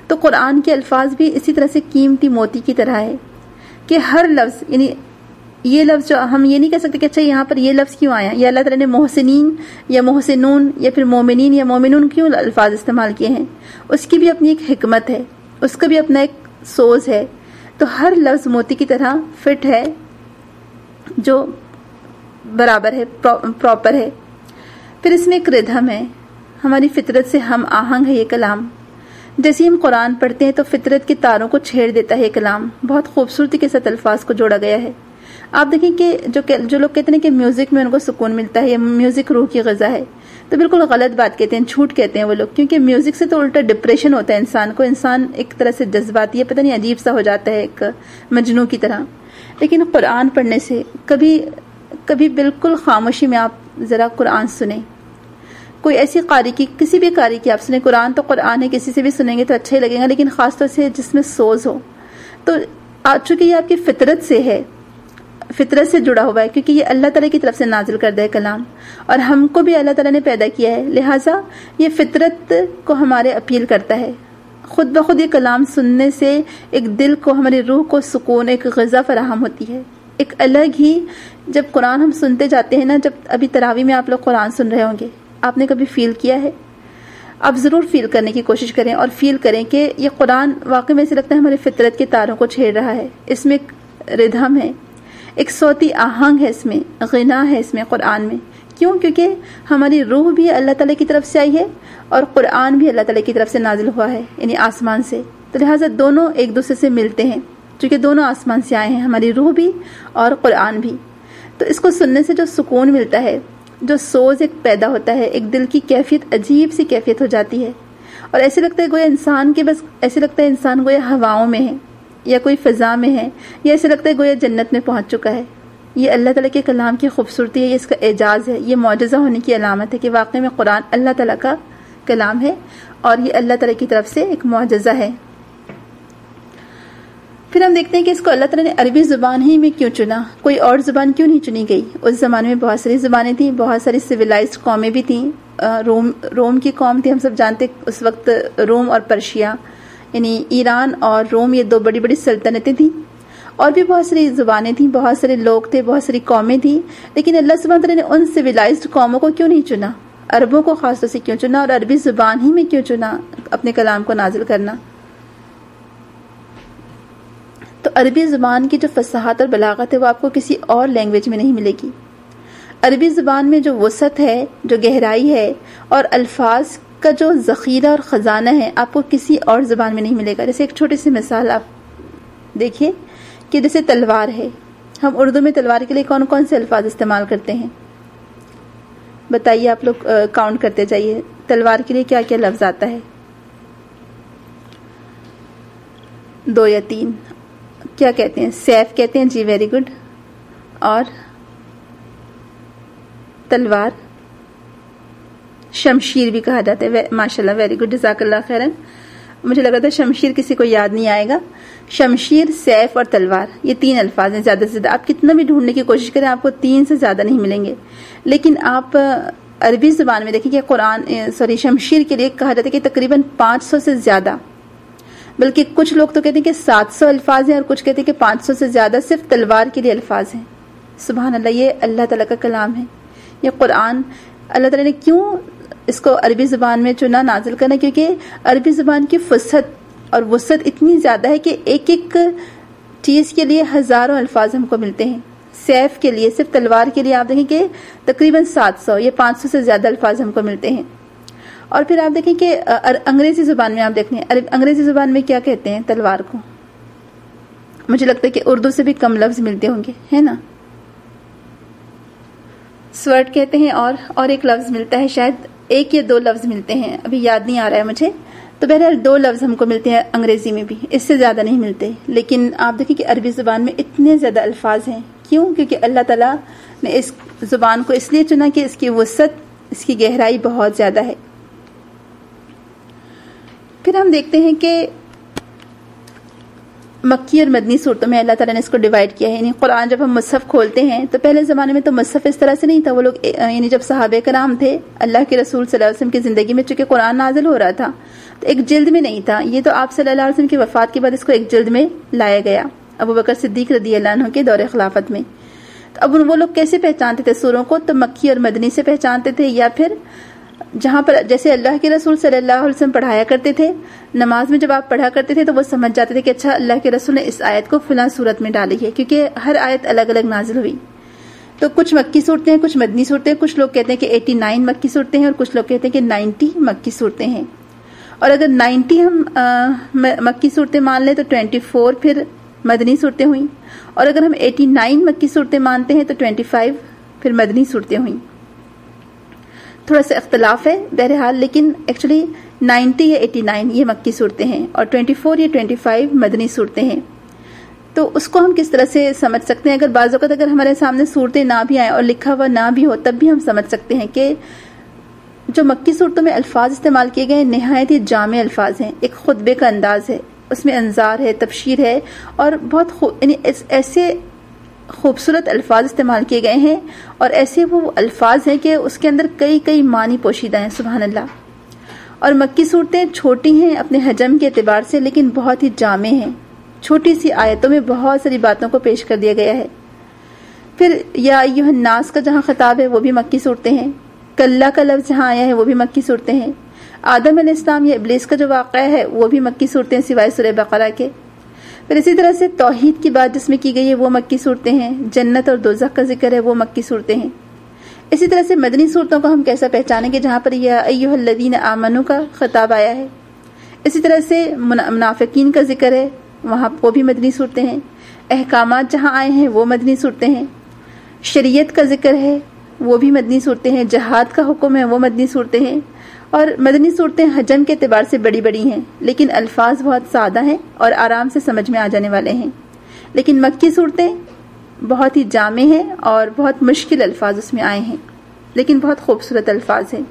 تو قرآن کے الفاظ بھی اسی طرح سے قیمتی موتی کی طرح ہے کہ ہر لفظ، یعنی یہ لفظ جو ہم یہ نہیں کہہ سکتے کہ اچھا یہاں پر یہ لفظ کیوں آیا، یا اللہ تعالیٰ نے محسنین یا محسنون یا پھر مومنین یا مومنون کیوں الفاظ استعمال کیے ہیں، اس کی بھی اپنی ایک حکمت ہے، اس کا بھی اپنا ایک سوز ہے. تو ہر لفظ موتی کی طرح فٹ ہے، جو برابر ہے، پراپر ہے. پھر اس میں ایک ردھم ہے، ہماری فطرت سے ہم آہنگ ہے یہ کلام. جیسے ہم قرآن پڑھتے ہیں تو فطرت کے تاروں کو چھیڑ دیتا ہے یہ کلام، بہت خوبصورتی کے ساتھ الفاظ کو جوڑا گیا ہے. آپ دیکھیں کہ جو لوگ کہتے ہیں کہ میوزک میں ان کو سکون ملتا ہے یا میوزک روح کی غذا ہے، تو بالکل غلط بات کہتے ہیں، جھوٹ کہتے ہیں وہ لوگ. کیونکہ میوزک سے تو الٹا ڈپریشن ہوتا ہے انسان کو، انسان ایک طرح سے جذباتی ہے، پتہ نہیں عجیب سا ہو جاتا ہے ایک مجنوں کی طرح. لیکن قرآن پڑھنے سے کبھی بالکل خاموشی میں آپ ذرا قرآن سنیں، کوئی ایسی قاری کی، کسی بھی قاری کی آپ سنیں. قرآن تو قرآن ہے، کسی سے بھی سنیں گے تو اچھا ہی لگے گا، لیکن خاص طور سے جس میں سوز ہو. تو چونکہ یہ آپ کی فطرت سے ہے، فطرت سے جڑا ہوا ہے، کیونکہ یہ اللہ تعالیٰ کی طرف سے نازل کردہ ہے کلام، اور ہم کو بھی اللہ تعالیٰ نے پیدا کیا ہے، لہٰذا یہ فطرت کو ہمارے اپیل کرتا ہے. خود بخود یہ کلام سننے سے ایک دل کو، ہماری روح کو سکون، ایک غذا فراہم ہوتی ہے. ایک الگ ہی جب قرآن ہم سنتے جاتے ہیں نا، جب ابھی تراویح میں آپ لوگ قرآن سن رہے ہوں گے، آپ نے کبھی فیل کیا ہے؟ آپ ضرور فیل کرنے کی کوشش کریں اور فیل کریں کہ یہ قرآن واقعی میں ایسے لگتا ہے ہماری فطرت کے تاروں کو چھیڑ رہا ہے. اس میں ایک ردھم ہے، ایک صوتی آہنگ ہے، اس میں غنا ہے، اس میں قرآن میں. کیوں؟ کیونکہ ہماری روح بھی اللہ تعالیٰ کی طرف سے آئی ہے اور قرآن بھی اللہ تعالیٰ کی طرف سے نازل ہوا ہے، یعنی آسمان سے. تو لہٰذا دونوں ایک دوسرے سے ملتے ہیں، چونکہ دونوں آسمان سے آئے ہیں، ہماری روح بھی اور قرآن بھی. تو اس کو سننے سے جو سکون ملتا ہے، جو سوز ایک پیدا ہوتا ہے، ایک دل کی کیفیت، عجیب سی کیفیت ہو جاتی ہے. اور ایسے لگتا ہے گویا انسان کے بس ایسے لگتا ہے انسان گویا ہواؤں میں ہے یا کوئی فضا میں ہے، یا ایسے لگتا ہے گویا جنت میں پہنچ چکا ہے. یہ اللہ تعالیٰ کے کلام کی خوبصورتی ہے، یہ اس کا اعجاز ہے، یہ معجزہ ہونے کی علامت ہے کہ واقعی میں قرآن اللہ تعالیٰ کا کلام ہے اور یہ اللہ تعالیٰ کی طرف سے ایک معجزہ ہے. پھر ہم دیکھتے ہیں کہ اس کو اللہ تعالیٰ نے عربی زبان ہی میں کیوں چنا، کوئی اور زبان کیوں نہیں چنی گئی. اس زمانے میں بہت ساری زبانیں تھیں، بہت ساری سویلائزڈ قومیں بھی تھیں. روم کی قوم تھی، ہم سب جانتے اس وقت روم اور پرشیا، یعنی ایران اور روم، یہ دو بڑی بڑی سلطنتیں تھیں. اور بھی بہت ساری زبانیں تھیں، بہت سارے لوگ تھے، بہت ساری قومیں تھیں. لیکن اللہ سبحانہ تعالیٰ نے ان سویلائزڈ قوموں کو کیوں نہیں چنا، عربوں کو خاص طور سے کیوں چنا اور عربی زبان ہی میں کیوں چنا اپنے کلام کو نازل کرنا. تو عربی زبان کی جو فصاحت اور بلاغت ہے وہ آپ کو کسی اور لینگویج میں نہیں ملے گی. عربی زبان میں جو وسعت ہے، جو گہرائی ہے اور الفاظ کا جو ذخیرہ اور خزانہ ہے، آپ کو کسی اور زبان میں نہیں ملے گا. جیسے ایک چھوٹی سی مثال آپ دیکھیے کہ جیسے تلوار ہے، ہم اردو میں تلوار کے لیے کون کون سے الفاظ استعمال کرتے ہیں؟ بتائیے، آپ لوگ کاؤنٹ کرتے جائیے، تلوار کے لیے کیا کیا لفظ آتا ہے؟ 2 یا 3. کیا کہتے ہیں؟ سیف کہتے ہیں، جی ویری گڈ. اور تلوار، شمشیر بھی کہا جاتا ہے. ماشاءاللہ، ویری گڈ، جزاک اللہ خیرن. مجھے لگا تھا شمشیر کسی کو یاد نہیں آئے گا. شمشیر، سیف اور تلوار، یہ 3 الفاظ ہیں. زیادہ سے زیادہ آپ کتنا بھی ڈھونڈنے کی کوشش کریں، آپ کو 3 سے زیادہ نہیں ملیں گے. لیکن آپ عربی زبان میں دیکھیں کہ شمشیر کے لیے کہا جاتا ہے کہ تقریباً 500 سے زیادہ، بلکہ کچھ لوگ تو کہتے ہیں کہ 700 الفاظ ہیں اور کچھ کہتے ہیں کہ 500 سے زیادہ صرف تلوار کے لیے الفاظ ہیں. سبحان اللہ، یہ اللہ تعالیٰ کا کلام ہے. یہ قرآن اللہ تعالیٰ نے کیوں اس کو عربی زبان میں چنا نازل کرنا؟ کیونکہ عربی زبان کی فصحت اور وسعت اتنی زیادہ ہے کہ ایک ایک چیز کے لیے ہزاروں الفاظ ہم کو ملتے ہیں. سیف کے لیے، صرف تلوار کے لیے آپ دیکھیں کہ تقریباً 700 یا 500 سے زیادہ الفاظ ہم کو ملتے ہیں. اور پھر آپ دیکھیں کہ انگریزی زبان میں آپ دیکھ لیں، انگریزی زبان میں کیا کہتے ہیں تلوار کو؟ مجھے لگتا ہے کہ اردو سے بھی کم لفظ ملتے ہوں گے، ہے نا؟ سورڈ کہتے ہیں اور ایک لفظ ملتا ہے، شاید 1 یا 2 لفظ ملتے ہیں، ابھی یاد نہیں آ رہا ہے مجھے. تو بہرحال 2 لفظ ہم کو ملتے ہیں انگریزی میں بھی، اس سے زیادہ نہیں ملتے. لیکن آپ دیکھیں کہ عربی زبان میں اتنے زیادہ الفاظ ہیں. کیوں؟ کیونکہ اللہ تعالیٰ نے اس زبان کو اس لیے چنا کہ اس کی وسعت، اس کی گہرائی بہت زیادہ ہے. پھر ہم دیکھتے ہیں کہ مکی اور مدنی صورتوں میں اللہ تعالیٰ نے اس کو ڈیوائڈ کیا ہے. یعنی قرآن جب ہم مصحف کھولتے ہیں تو پہلے زمانے میں تو مصحف اس طرح سے نہیں تھا. وہ لوگ یعنی جب صحابہ کرام تھے, اللہ کے رسول صلی اللہ علیہ وسلم کی زندگی میں چونکہ قرآن نازل ہو رہا تھا تو ایک جلد میں نہیں تھا. یہ تو آپ صلی اللہ علیہ وسلم کی وفات کے بعد اس کو ایک جلد میں لایا گیا ابو بکر صدیق رضی اللہ عنہ کے دور خلافت میں. تو اب وہ لوگ کیسے پہچانتے تھے سوروں کو؟ تو مکی اور مدنی سے پہچانتے تھے, یا پھر جہاں پر جیسے اللہ کے رسول صلی اللہ علیہ وسلم پڑھایا کرتے تھے, نماز میں جب آپ پڑھا کرتے تھے تو وہ سمجھ جاتے تھے کہ اچھا اللہ کے رسول نے اس آیت کو فلاں صورت میں ڈالی ہے, کیونکہ ہر آیت الگ الگ نازل ہوئی. تو کچھ مکی صورتیں ہیں, کچھ مدنی صورتیں ہیں. کچھ لوگ کہتے ہیں کہ 89 مکی صورتیں ہیں اور کچھ لوگ کہتے ہیں کہ 90 مکی صورتیں ہیں. اور اگر 90 ہم مکی صورتیں مان لیں تو 24 پھر مدنی صورتیں ہوئیں, اور اگر ہم 89 مکی صورتیں مانتے ہیں تو 25 پھر مدنی صورتیں ہوئیں. تھوڑا سا اختلاف ہے بہرحال, لیکن ایکچولی 90 یا 89 یہ مکی صورتیں ہیں اور 24 یا 25 مدنی صورتیں ہیں. تو اس کو ہم کس طرح سے سمجھ سکتے ہیں؟ اگر بعض اوقات اگر ہمارے سامنے صورتیں نہ بھی آئیں اور لکھا ہوا نہ بھی ہو تب بھی ہم سمجھ سکتے ہیں کہ جو مکی صورتوں میں الفاظ استعمال کیے گئے نہایت ہی جامع الفاظ ہیں. ایک خطبے کا انداز ہے, اس میں انذار ہے, تبشیر ہے, اور بہت یعنی ایسے خوبصورت الفاظ استعمال کیے گئے ہیں, اور ایسے وہ الفاظ ہیں کہ اس کے اندر کئی معنی پوشیدہ ہیں. سبحان اللہ. اور مکی صورتیں چھوٹی ہیں اپنے حجم کے اعتبار سے, لیکن بہت ہی جامع ہیں. چھوٹی سی آیتوں میں بہت ساری باتوں کو پیش کر دیا گیا ہے. پھر یا ایھا الناس کا جہاں خطاب ہے وہ بھی مکی صورتیں ہیں. کلا کا لفظ جہاں آیا ہے وہ بھی مکی صورتیں ہیں. آدم علیہ السلام یا ابلیس کا جو واقعہ ہے وہ بھی مکی صورتیں سوائے سورہ بقرہ کے. پھر اسی طرح سے توحید کی بات جس میں کی گئی ہے وہ مکی صورتیں ہیں. جنت اور دوزخ کا ذکر ہے وہ مکی صورتیں ہیں. اسی طرح سے مدنی صورتوں کو ہم کیسا پہچانیں گے؟ جہاں پر یا ایھا الذین آمنوا کا خطاب آیا ہے. اسی طرح سے منافقین کا ذکر ہے, وہاں وہ بھی مدنی صورتیں ہیں. احکامات جہاں آئے ہیں وہ مدنی صورتیں ہیں. شریعت کا ذکر ہے وہ بھی مدنی صورتیں ہیں. جہاد کا حکم ہے وہ مدنی صورتیں ہیں. اور مدنی صورتیں حجم کے اعتبار سے بڑی ہیں, لیکن الفاظ بہت سادہ ہیں اور آرام سے سمجھ میں آ جانے والے ہیں. لیکن مکی صورتیں بہت ہی جامع ہیں اور بہت مشکل الفاظ اس میں آئے ہیں, لیکن بہت خوبصورت الفاظ ہیں.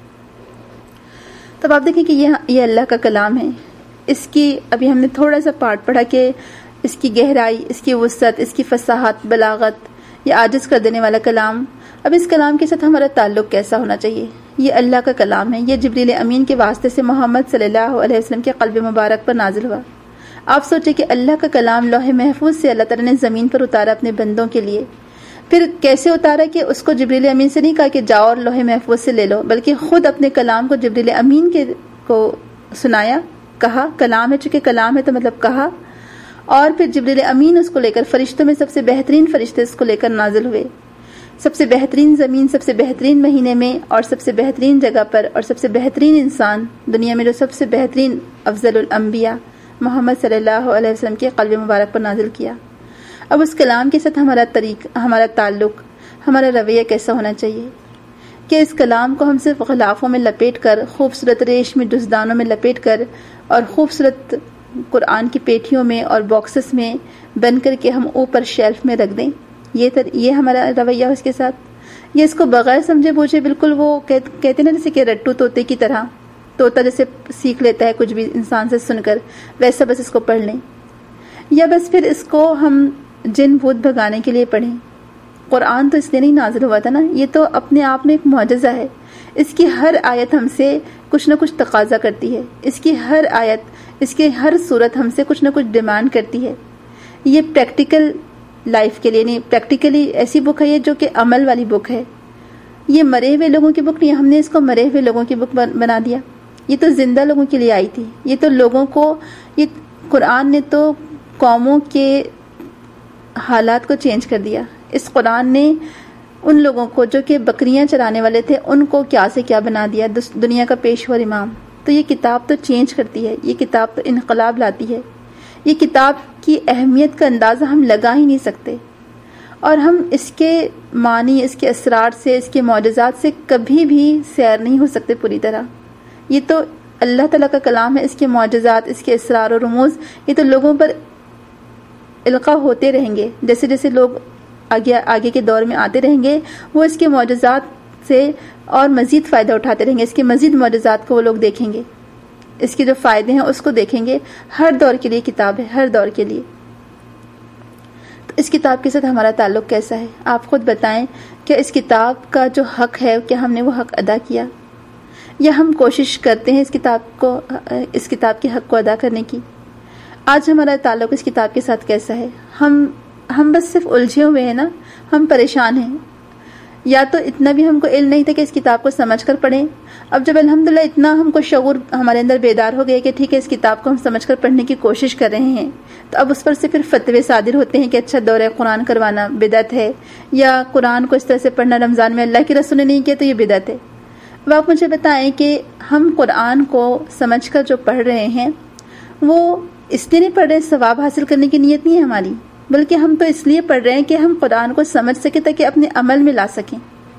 تب آپ دیکھیں کہ یہ اللہ کا کلام ہے. اس کی ابھی ہم نے تھوڑا سا پارٹ پڑھا کہ اس کی گہرائی, اس کی وسعت, اس کی فصاحت, بلاغت, یہ عاجز کر دینے والا کلام. اب اس کلام کے ساتھ ہمارا تعلق کیسا ہونا چاہیے؟ یہ اللہ کا کلام ہے. یہ جبریل امین کے واسطے سے محمد صلی اللہ علیہ وسلم کے قلب مبارک پر نازل ہوا. آپ سوچیں کہ اللہ کا کلام لوح محفوظ سے اللہ تعالیٰ نے زمین پر اتارا اپنے بندوں کے لیے. پھر کیسے اتارا کہ اس کو جبریل امین سے نہیں کہا کہ جاؤ اور لوح محفوظ سے لے لو, بلکہ خود اپنے کلام کو جبریل امین کو سنایا, کہا. کلام ہے, چونکہ کلام ہے تو مطلب کہا. اور پھر جبریل امین اس کو لے کر, فرشتوں میں سب سے بہترین فرشتے اس کو لے کر نازل ہوئے. سب سے بہترین زمین, سب سے بہترین مہینے میں, اور سب سے بہترین جگہ پر, اور سب سے بہترین انسان دنیا میں جو سب سے بہترین افضل الانبیاء محمد صلی اللہ علیہ وسلم کے قلب مبارک پر نازل کیا. اب اس کلام کے ساتھ ہمارا تعلق, ہمارا رویہ کیسا ہونا چاہیے کہ اس کلام کو ہم صرف غلافوں میں لپیٹ کر, خوبصورت ریشمی دستانوں میں لپیٹ کر, اور خوبصورت قرآن کی پیٹھیوں میں اور باکسز میں بن کر کے ہم اوپر شیلف میں رکھ دیں؟ یہ ہمارا رویہ اس کے ساتھ. یہ اس کو بغیر سمجھے بوجھے بالکل وہ کہتے نا جیسے کہ رٹو طوطے کی طرح, طوطا جیسے سیکھ لیتا ہے کچھ بھی انسان سے سن کر, ویسا بس اس کو پڑھ لیں. یا بس پھر اس کو ہم جن بھوت بھگانے کے لیے پڑھیں. قرآن تو اس لیے نہیں نازل ہوا تھا نا, یہ تو اپنے آپ میں ایک معجزہ ہے. اس کی ہر آیت ہم سے کچھ نہ کچھ تقاضا کرتی ہے. اس کی ہر آیت, اس کی ہر صورت ہم سے کچھ نہ کچھ ڈیمانڈ کرتی ہے. یہ پریکٹیکل لائف کے لیے نہیں, پریکٹیکلی ایسی بک ہے یہ جو کہ عمل والی بک ہے. یہ مرے ہوئے لوگوں کی بک نہیں, ہم نے اس کو مرے ہوئے لوگوں کی بک بنا دیا. یہ تو زندہ لوگوں کے لیے آئی تھی. یہ تو لوگوں کو, یہ قرآن نے تو قوموں کے حالات کو چینج کر دیا. اس قرآن نے ان لوگوں کو جو کہ بکریاں چرانے والے تھے ان کو کیا سے کیا بنا دیا, دنیا کا پیشوا امام. تو یہ کتاب تو چینج کرتی ہے, یہ کتاب تو انقلاب لاتی ہے. یہ کتاب کی اہمیت کا اندازہ ہم لگا ہی نہیں سکتے, اور ہم اس کے معنی, اس کے اسرار سے, اس کے معجزات سے کبھی بھی سیر نہیں ہو سکتے پوری طرح. یہ تو اللہ تعالیٰ کا کلام ہے. اس کے معجزات, اس کے اسرار و رموز یہ تو لوگوں پر القاء ہوتے رہیں گے. جیسے جیسے لوگ آگے کے دور میں آتے رہیں گے وہ اس کے معجزات سے اور مزید فائدہ اٹھاتے رہیں گے, اس کے مزید معجزات کو وہ لوگ دیکھیں گے. اس کے جو فائدے ہیں اس کو دیکھیں گے. ہر دور کے لیے کتاب ہے, ہر دور کے لیے. تو اس کتاب کے ساتھ ہمارا تعلق کیسا ہے؟ آپ خود بتائیں. کیا اس کتاب کا جو حق ہے کیا ہم نے وہ حق ادا کیا, یا ہم کوشش کرتے ہیں اس کتاب کے حق کو ادا کرنے کی؟ آج ہمارا تعلق اس کتاب کے ساتھ کیسا ہے؟ ہم بس صرف الجھے ہوئے ہیں نا, ہم پریشان ہیں. یا تو اتنا بھی ہم کو علم نہیں تھا کہ اس کتاب کو سمجھ کر پڑھیں. اب جب الحمدللہ اتنا ہم کو شعور ہمارے اندر بیدار ہو گیا کہ ٹھیک ہے اس کتاب کو ہم سمجھ کر پڑھنے کی کوشش کر رہے ہیں, تو اب اس پر سے پھر فتوے صادر ہوتے ہیں کہ اچھا دورہ قرآن کروانا بدعت ہے, یا قرآن کو اس طرح سے پڑھنا رمضان میں اللہ کے رسول نے نہیں کیا تو یہ بدعت ہے. اب آپ مجھے بتائیں کہ ہم قرآن کو سمجھ کر جو پڑھ رہے ہیں وہ اس لیے نہیں پڑھ رہے ثواب حاصل کرنے کی نیت نہیں ہے ہماری, بلکہ ہم تو اس لیے پڑھ رہے ہیں کہ ہم قرآن کو سمجھ سکیں تاکہ اپنے عمل میں لا سکیں.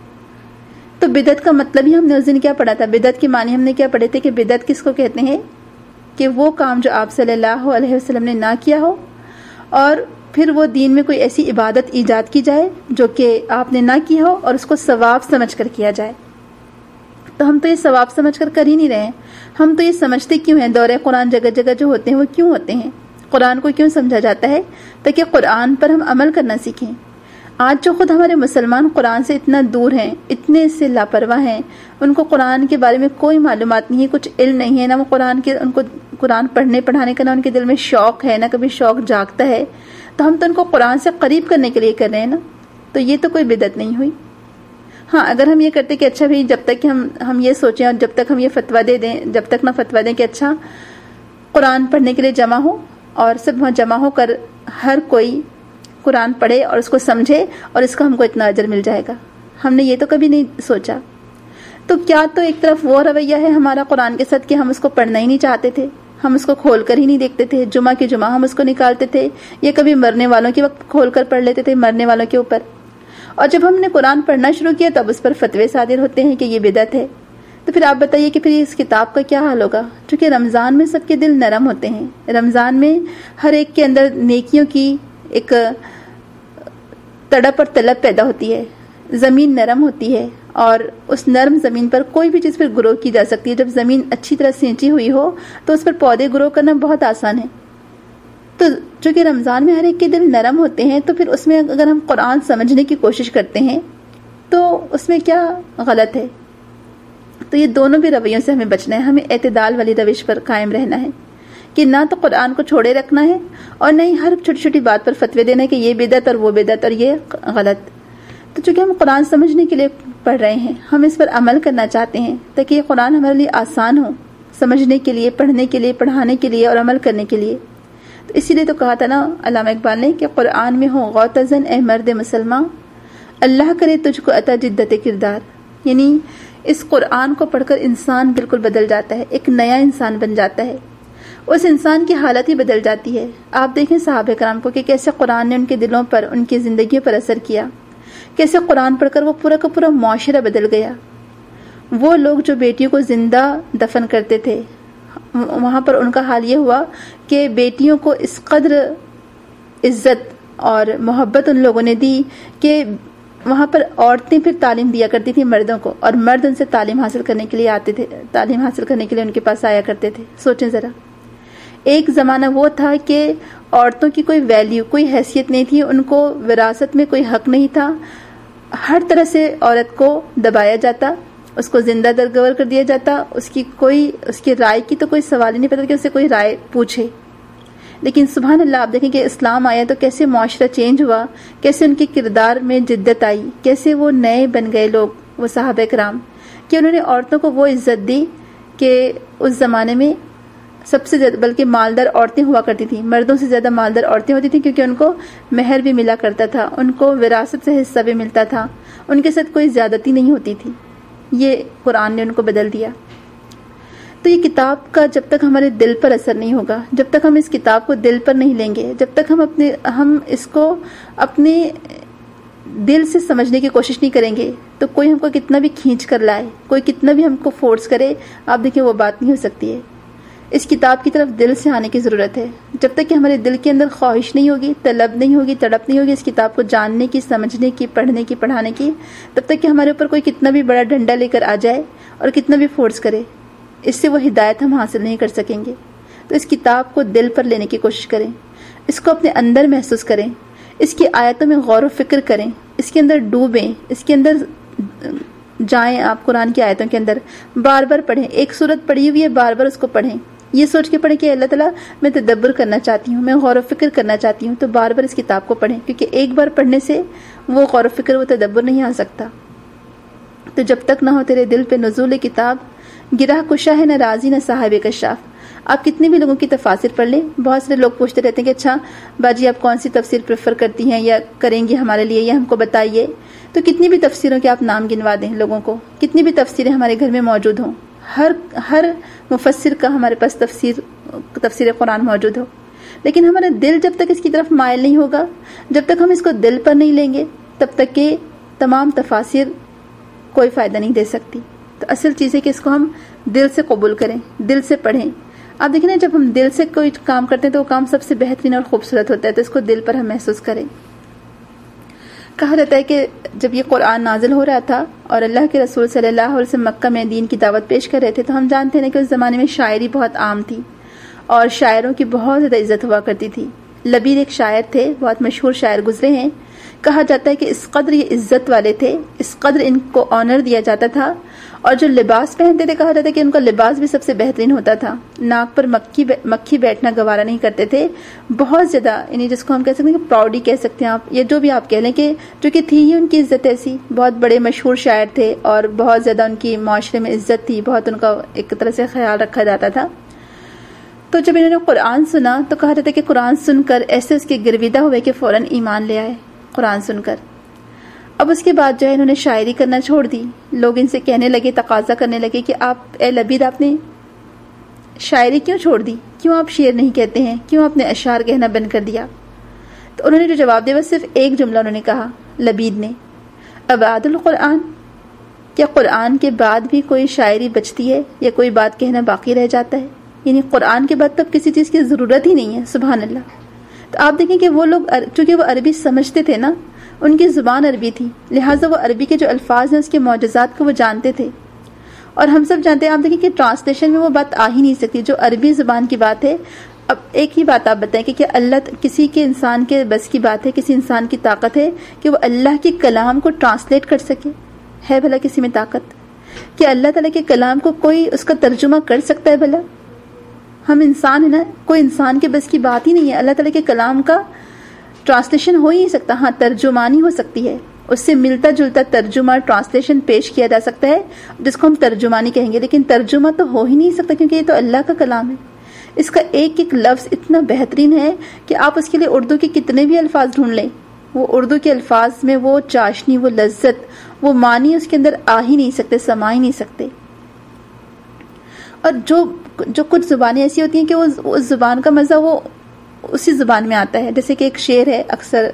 تو بدعت کا مطلب ہی ہم نے اس دن کیا پڑھا تھا, بدعت کے معنی ہم نے کیا پڑھے تھے کہ بدعت کس کو کہتے ہیں کہ وہ کام جو آپ صلی اللہ علیہ وسلم نے نہ کیا ہو اور پھر وہ دین میں کوئی ایسی عبادت ایجاد کی جائے جو کہ آپ نے نہ کی ہو اور اس کو ثواب سمجھ کر کیا جائے. تو ہم تو یہ ثواب سمجھ کر ہی نہیں رہے ہیں. ہم تو یہ سمجھتے کیوں ہیں دورہ قرآن جگہ جگہ جو ہوتے ہیں وہ کیوں ہوتے ہیں, قرآن کو کیوں سمجھا جاتا ہے؟ تاکہ قرآن پر ہم عمل کرنا سیکھیں. آج جو خود ہمارے مسلمان قرآن سے اتنا دور ہیں, اتنے سے لاپرواہ ہیں, ان کو قرآن کے بارے میں کوئی معلومات نہیں ہے, کچھ علم نہیں ہے, نہ وہ ان کو قرآن پڑھنے پڑھانے کا نہ ان کے دل میں شوق ہے, نہ کبھی شوق جاگتا ہے. تو ہم تو ان کو قرآن سے قریب کرنے کے لیے کر رہے ہیں نا, تو یہ تو کوئی بدعت نہیں ہوئی. ہاں اگر ہم یہ کرتے کہ اچھا بھائی جب تک کہ ہم یہ سوچیں اور جب تک ہم یہ فتویٰ دے دیں, جب تک نہ فتویٰ دیں کہ اچھا قرآن پڑھنے کے لیے جمع ہو اور سب وہاں جمع ہو کر ہر کوئی قرآن پڑھے اور اس کو سمجھے اور اس کا ہم کو اتنا اجر مل جائے گا, ہم نے یہ تو کبھی نہیں سوچا. تو کیا تو ایک طرف وہ رویہ ہے ہمارا قرآن کے ساتھ کہ ہم اس کو پڑھنا ہی نہیں چاہتے تھے, ہم اس کو کھول کر ہی نہیں دیکھتے تھے, جمعہ کے جمعہ ہم اس کو نکالتے تھے, یا کبھی مرنے والوں کے وقت کھول کر پڑھ لیتے تھے مرنے والوں کے اوپر. اور جب ہم نے قرآن پڑھنا شروع کیا تب اس پر فتوے صادر ہوتے ہیں کہ یہ بدعت ہے. تو پھر آپ بتائیے کہ پھر اس کتاب کا کیا حال ہوگا؟ چونکہ رمضان میں سب کے دل نرم ہوتے ہیں, رمضان میں ہر ایک کے اندر نیکیوں کی ایک تڑپ اور طلب پیدا ہوتی ہے, زمین نرم ہوتی ہے اور اس نرم زمین پر کوئی بھی چیز پھر گرو کی جا سکتی ہے. جب زمین اچھی طرح سینچی ہوئی ہو تو اس پر پودے گرو کرنا بہت آسان ہے. تو چونکہ رمضان میں ہر ایک کے دل نرم ہوتے ہیں تو پھر اس میں اگر ہم قرآن سمجھنے کی کوشش کرتے ہیں تو اس میں کیا غلط ہے؟ تو یہ دونوں بھی رویوں سے ہمیں بچنا ہے, ہمیں اعتدال والی روش پر قائم رہنا ہے کہ نہ تو قرآن کو چھوڑے رکھنا ہے اور نہ ہی ہر چھوٹی چھوٹی بات پر فتوے دینا ہے کہ یہ بدعت اور وہ بدعت اور یہ غلط. تو چونکہ ہم قرآن سمجھنے کے لیے پڑھ رہے ہیں, ہم اس پر عمل کرنا چاہتے ہیں تاکہ یہ قرآن ہمارے لیے آسان ہو سمجھنے کے لیے, پڑھنے کے لیے, پڑھانے کے لیے اور عمل کرنے کے لیے. تو اسی لیے تو کہا تھا نا علامہ اقبال نے کہ قرآن میں ہو غوطزن اے مرد مسلمان, اللہ کرے تجھ کو عطا جدت کردار. یعنی اس قرآن کو پڑھ کر انسان بالکل بدل جاتا ہے, ایک نیا انسان بن جاتا ہے, اس انسان کی حالت ہی بدل جاتی ہے. آپ دیکھیں صحابہ کرام کو کہ کیسے قرآن نے ان کے دلوں پر, ان کی زندگیوں پر اثر کیا, کیسے قرآن پڑھ کر وہ پورا کا پورا معاشرہ بدل گیا. وہ لوگ جو بیٹیوں کو زندہ دفن کرتے تھے, وہاں پر ان کا حال یہ ہوا کہ بیٹیوں کو اس قدر عزت اور محبت ان لوگوں نے دی کہ وہاں پر عورتیں پھر تعلیم دیا کرتی تھی مردوں کو, اور مرد ان سے تعلیم حاصل کرنے کے لیے آتے تھے, تعلیم حاصل کرنے کے لیے ان کے پاس آیا کرتے تھے. سوچیں ذرا, ایک زمانہ وہ تھا کہ عورتوں کی کوئی ویلیو, کوئی حیثیت نہیں تھی, ان کو وراثت میں کوئی حق نہیں تھا, ہر طرح سے عورت کو دبایا جاتا, اس کو زندہ درگور کر دیا جاتا, اس کی رائے کی تو کوئی سوال ہی نہیں پتا کہ اسے کوئی رائے پوچھے. لیکن سبحان اللہ, آپ دیکھیں کہ اسلام آیا تو کیسے معاشرہ چینج ہوا, کیسے ان کے کردار میں جدت آئی, کیسے وہ نئے بن گئے لوگ, وہ صحابہ کرام, کہ انہوں نے عورتوں کو وہ عزت دی کہ اس زمانے میں سب سے زیادہ بلکہ مالدار عورتیں ہوا کرتی تھیں, مردوں سے زیادہ مالدار عورتیں ہوتی تھیں, کیونکہ ان کو مہر بھی ملا کرتا تھا, ان کو وراثت سے حصہ بھی ملتا تھا, ان کے ساتھ کوئی زیادتی نہیں ہوتی تھی. یہ قرآن نے ان کو بدل دیا. تو یہ کتاب کا جب تک ہمارے دل پر اثر نہیں ہوگا, جب تک ہم اس کتاب کو دل پر نہیں لیں گے, جب تک ہم اس کو اپنے دل سے سمجھنے کی کوشش نہیں کریں گے, تو کوئی ہم کو کتنا بھی کھینچ کر لائے, کوئی کتنا بھی ہم کو فورس کرے, آپ دیکھیں وہ بات نہیں ہو سکتی ہے. اس کتاب کی طرف دل سے آنے کی ضرورت ہے. جب تک کہ ہمارے دل کے اندر خواہش نہیں ہوگی, طلب نہیں ہوگی, تڑپ نہیں ہوگی اس کتاب کو جاننے کی, سمجھنے کی, پڑھنے کی, پڑھانے کی, تب تک کہ ہمارے اوپر کوئی کتنا بھی بڑا ڈنڈا لے کر آ جائے اور کتنا بھی فورس کرے, اس سے وہ ہدایت ہم حاصل نہیں کر سکیں گے. تو اس کتاب کو دل پر لینے کی کوشش کریں, اس کو اپنے اندر محسوس کریں, اس کی آیتوں میں غور و فکر کریں, اس کے اندر ڈوبیں, اس کے اندر جائیں. آپ قرآن کی آیتوں کے اندر بار بار پڑھیں. ایک سورت پڑھی ہوئی ہے, بار بار اس کو پڑھیں, یہ سوچ کے پڑھیں کہ اللہ تعالیٰ میں تدبر کرنا چاہتی ہوں, میں غور و فکر کرنا چاہتی ہوں, تو بار بار اس کتاب کو پڑھیں, کیونکہ ایک بار پڑھنے سے وہ غور و فکر, وہ تدبر نہیں آ سکتا. تو جب تک نہ ہو تیرے دل پہ نزول کتاب, گرہ کشا ہے نہ رازی نہ صاحب کشاف. آپ کتنے بھی لوگوں کی تفاسیر پڑھ لیں. بہت سارے لوگ پوچھتے رہتے ہیں کہ اچھا باجی آپ کون سی تفسیر پریفر کرتی ہیں یا کریں گی ہمارے لیے, یا ہم کو بتائیے. تو کتنی بھی تفسیروں کے آپ نام گنوا دیں لوگوں کو, کتنی بھی تفسیریں ہمارے گھر میں موجود ہوں, ہر مفسر کا ہمارے پاس تفسیر قرآن موجود ہو, لیکن ہمارا دل جب تک اس کی طرف مائل نہیں ہوگا, جب تک ہم اس کو دل پر نہیں لیں گے, تب تک کہ تمام تفاسیر کوئی فائدہ نہیں دے سکتی. تو اصل چیز ہے کہ اس کو ہم دل سے قبول کریں, دل سے پڑھیں. آپ دیکھیں نا, جب ہم دل سے کوئی کام کرتے ہیں تو وہ کام سب سے بہترین اور خوبصورت ہوتا ہے. تو اس کو دل پر ہم محسوس کریں. کہا جاتا ہے کہ جب یہ قرآن نازل ہو رہا تھا اور اللہ کے رسول صلی اللہ علیہ وسلم مکہ میں دین کی دعوت پیش کر رہے تھے, تو ہم جانتے ہیں کہ اس زمانے میں شاعری بہت عام تھی اور شاعروں کی بہت زیادہ عزت ہوا کرتی تھی. لبید ایک شاعر تھے, بہت مشہور شاعر گزرے ہیں. کہا جاتا ہے کہ اس قدر یہ عزت والے تھے, اس قدر ان کو آنر دیا جاتا تھا, اور جو لباس پہنتے تھے کہا جاتا ہے کہ ان کا لباس بھی سب سے بہترین ہوتا تھا. ناک پر مکھی بیٹھنا گوارا نہیں کرتے تھے. بہت زیادہ, یعنی جس کو ہم کہہ سکتے ہیں کہ پراؤڈی کہہ سکتے ہیں آپ, یا جو بھی آپ کہہ لیں, کہ جو کہ تھی ہی ان کی عزت ایسی. بہت بڑے مشہور شاعر تھے اور بہت زیادہ ان کی معاشرے میں عزت تھی, بہت ان کا ایک طرح سے خیال رکھا جاتا تھا. تو جب انہوں نے قرآن سنا تو کہا جاتا ہے کہ قرآن سن کر ایسے اس کے گرویدہ ہوئے کہ فوراً ایمان لے آئے قرآن سن کر. اب اس کے بعد جو ہے انہوں نے شاعری کرنا چھوڑ دی. لوگ ان سے کہنے لگے, تقاضا کرنے لگے کہ آپ اے لبید, آپ نے شاعری کیوں چھوڑ دی, کیوں آپ شعر نہیں کہتے ہیں, کیوں آپ نے اشعار کہنا بند کر دیا. تو انہوں نے جو جواب دیا وہ صرف ایک جملہ انہوں نے کہا, لبید نے, ابعد القرآن, کیا قرآن کے بعد بھی کوئی شاعری بچتی ہے یا کوئی بات کہنا باقی رہ جاتا ہے. یعنی قرآن کے بعد تب کسی چیز کی ضرورت ہی نہیں ہے. سبحان اللہ. تو آپ دیکھیں کہ وہ لوگ چونکہ وہ عربی سمجھتے تھے نا, ان کی زبان عربی تھی, لہٰذا وہ عربی کے جو الفاظ ہیں اس کے معجزات کو وہ جانتے تھے. اور ہم سب جانتے ہیں, آپ دیکھیں کہ ٹرانسلیشن میں وہ بات آ ہی نہیں سکتی جو عربی زبان کی بات ہے. اب ایک ہی بات آپ بتائیں کہ کیا اللہ کسی کے انسان کے بس کی بات ہے, کسی انسان کی طاقت ہے کہ وہ اللہ کے کلام کو ٹرانسلیٹ کر سکے؟ ہے بھلا کسی میں طاقت؟ کہ اللہ تعالیٰ کے کلام کو کوئی اس کا ترجمہ کر سکتا ہے بھلا؟ ہم انسان ہیں نا, کوئی انسان کے بس کی بات ہی نہیں ہے. اللہ تعالیٰ کے کلام کا ٹرانسلیشن ہو ہی نہیں سکتا. ہاں, ترجمانی ہو سکتی ہے, اس سے ملتا جلتا ترجمہ ٹرانسلیشن پیش کیا جا سکتا ہے, جس کو ہم ترجمانی کہیں گے, لیکن ترجمہ تو ہو ہی نہیں سکتا کیونکہ یہ تو اللہ کا کلام ہے. اس کا ایک ایک لفظ اتنا بہترین ہے کہ آپ اس کے لیے اردو کے کتنے بھی الفاظ ڈھونڈ لیں, وہ اردو کے الفاظ میں وہ چاشنی, وہ لذت, وہ معنی اس کے اندر آ ہی نہیں سکتے, سما ہی نہیں سکتے. اور جو کچھ زبانیں ایسی ہوتی ہیں کہ وہ اس زبان کا مزہ وہ اسی زبان میں آتا ہے. جیسے کہ ایک شعر ہے, اکثر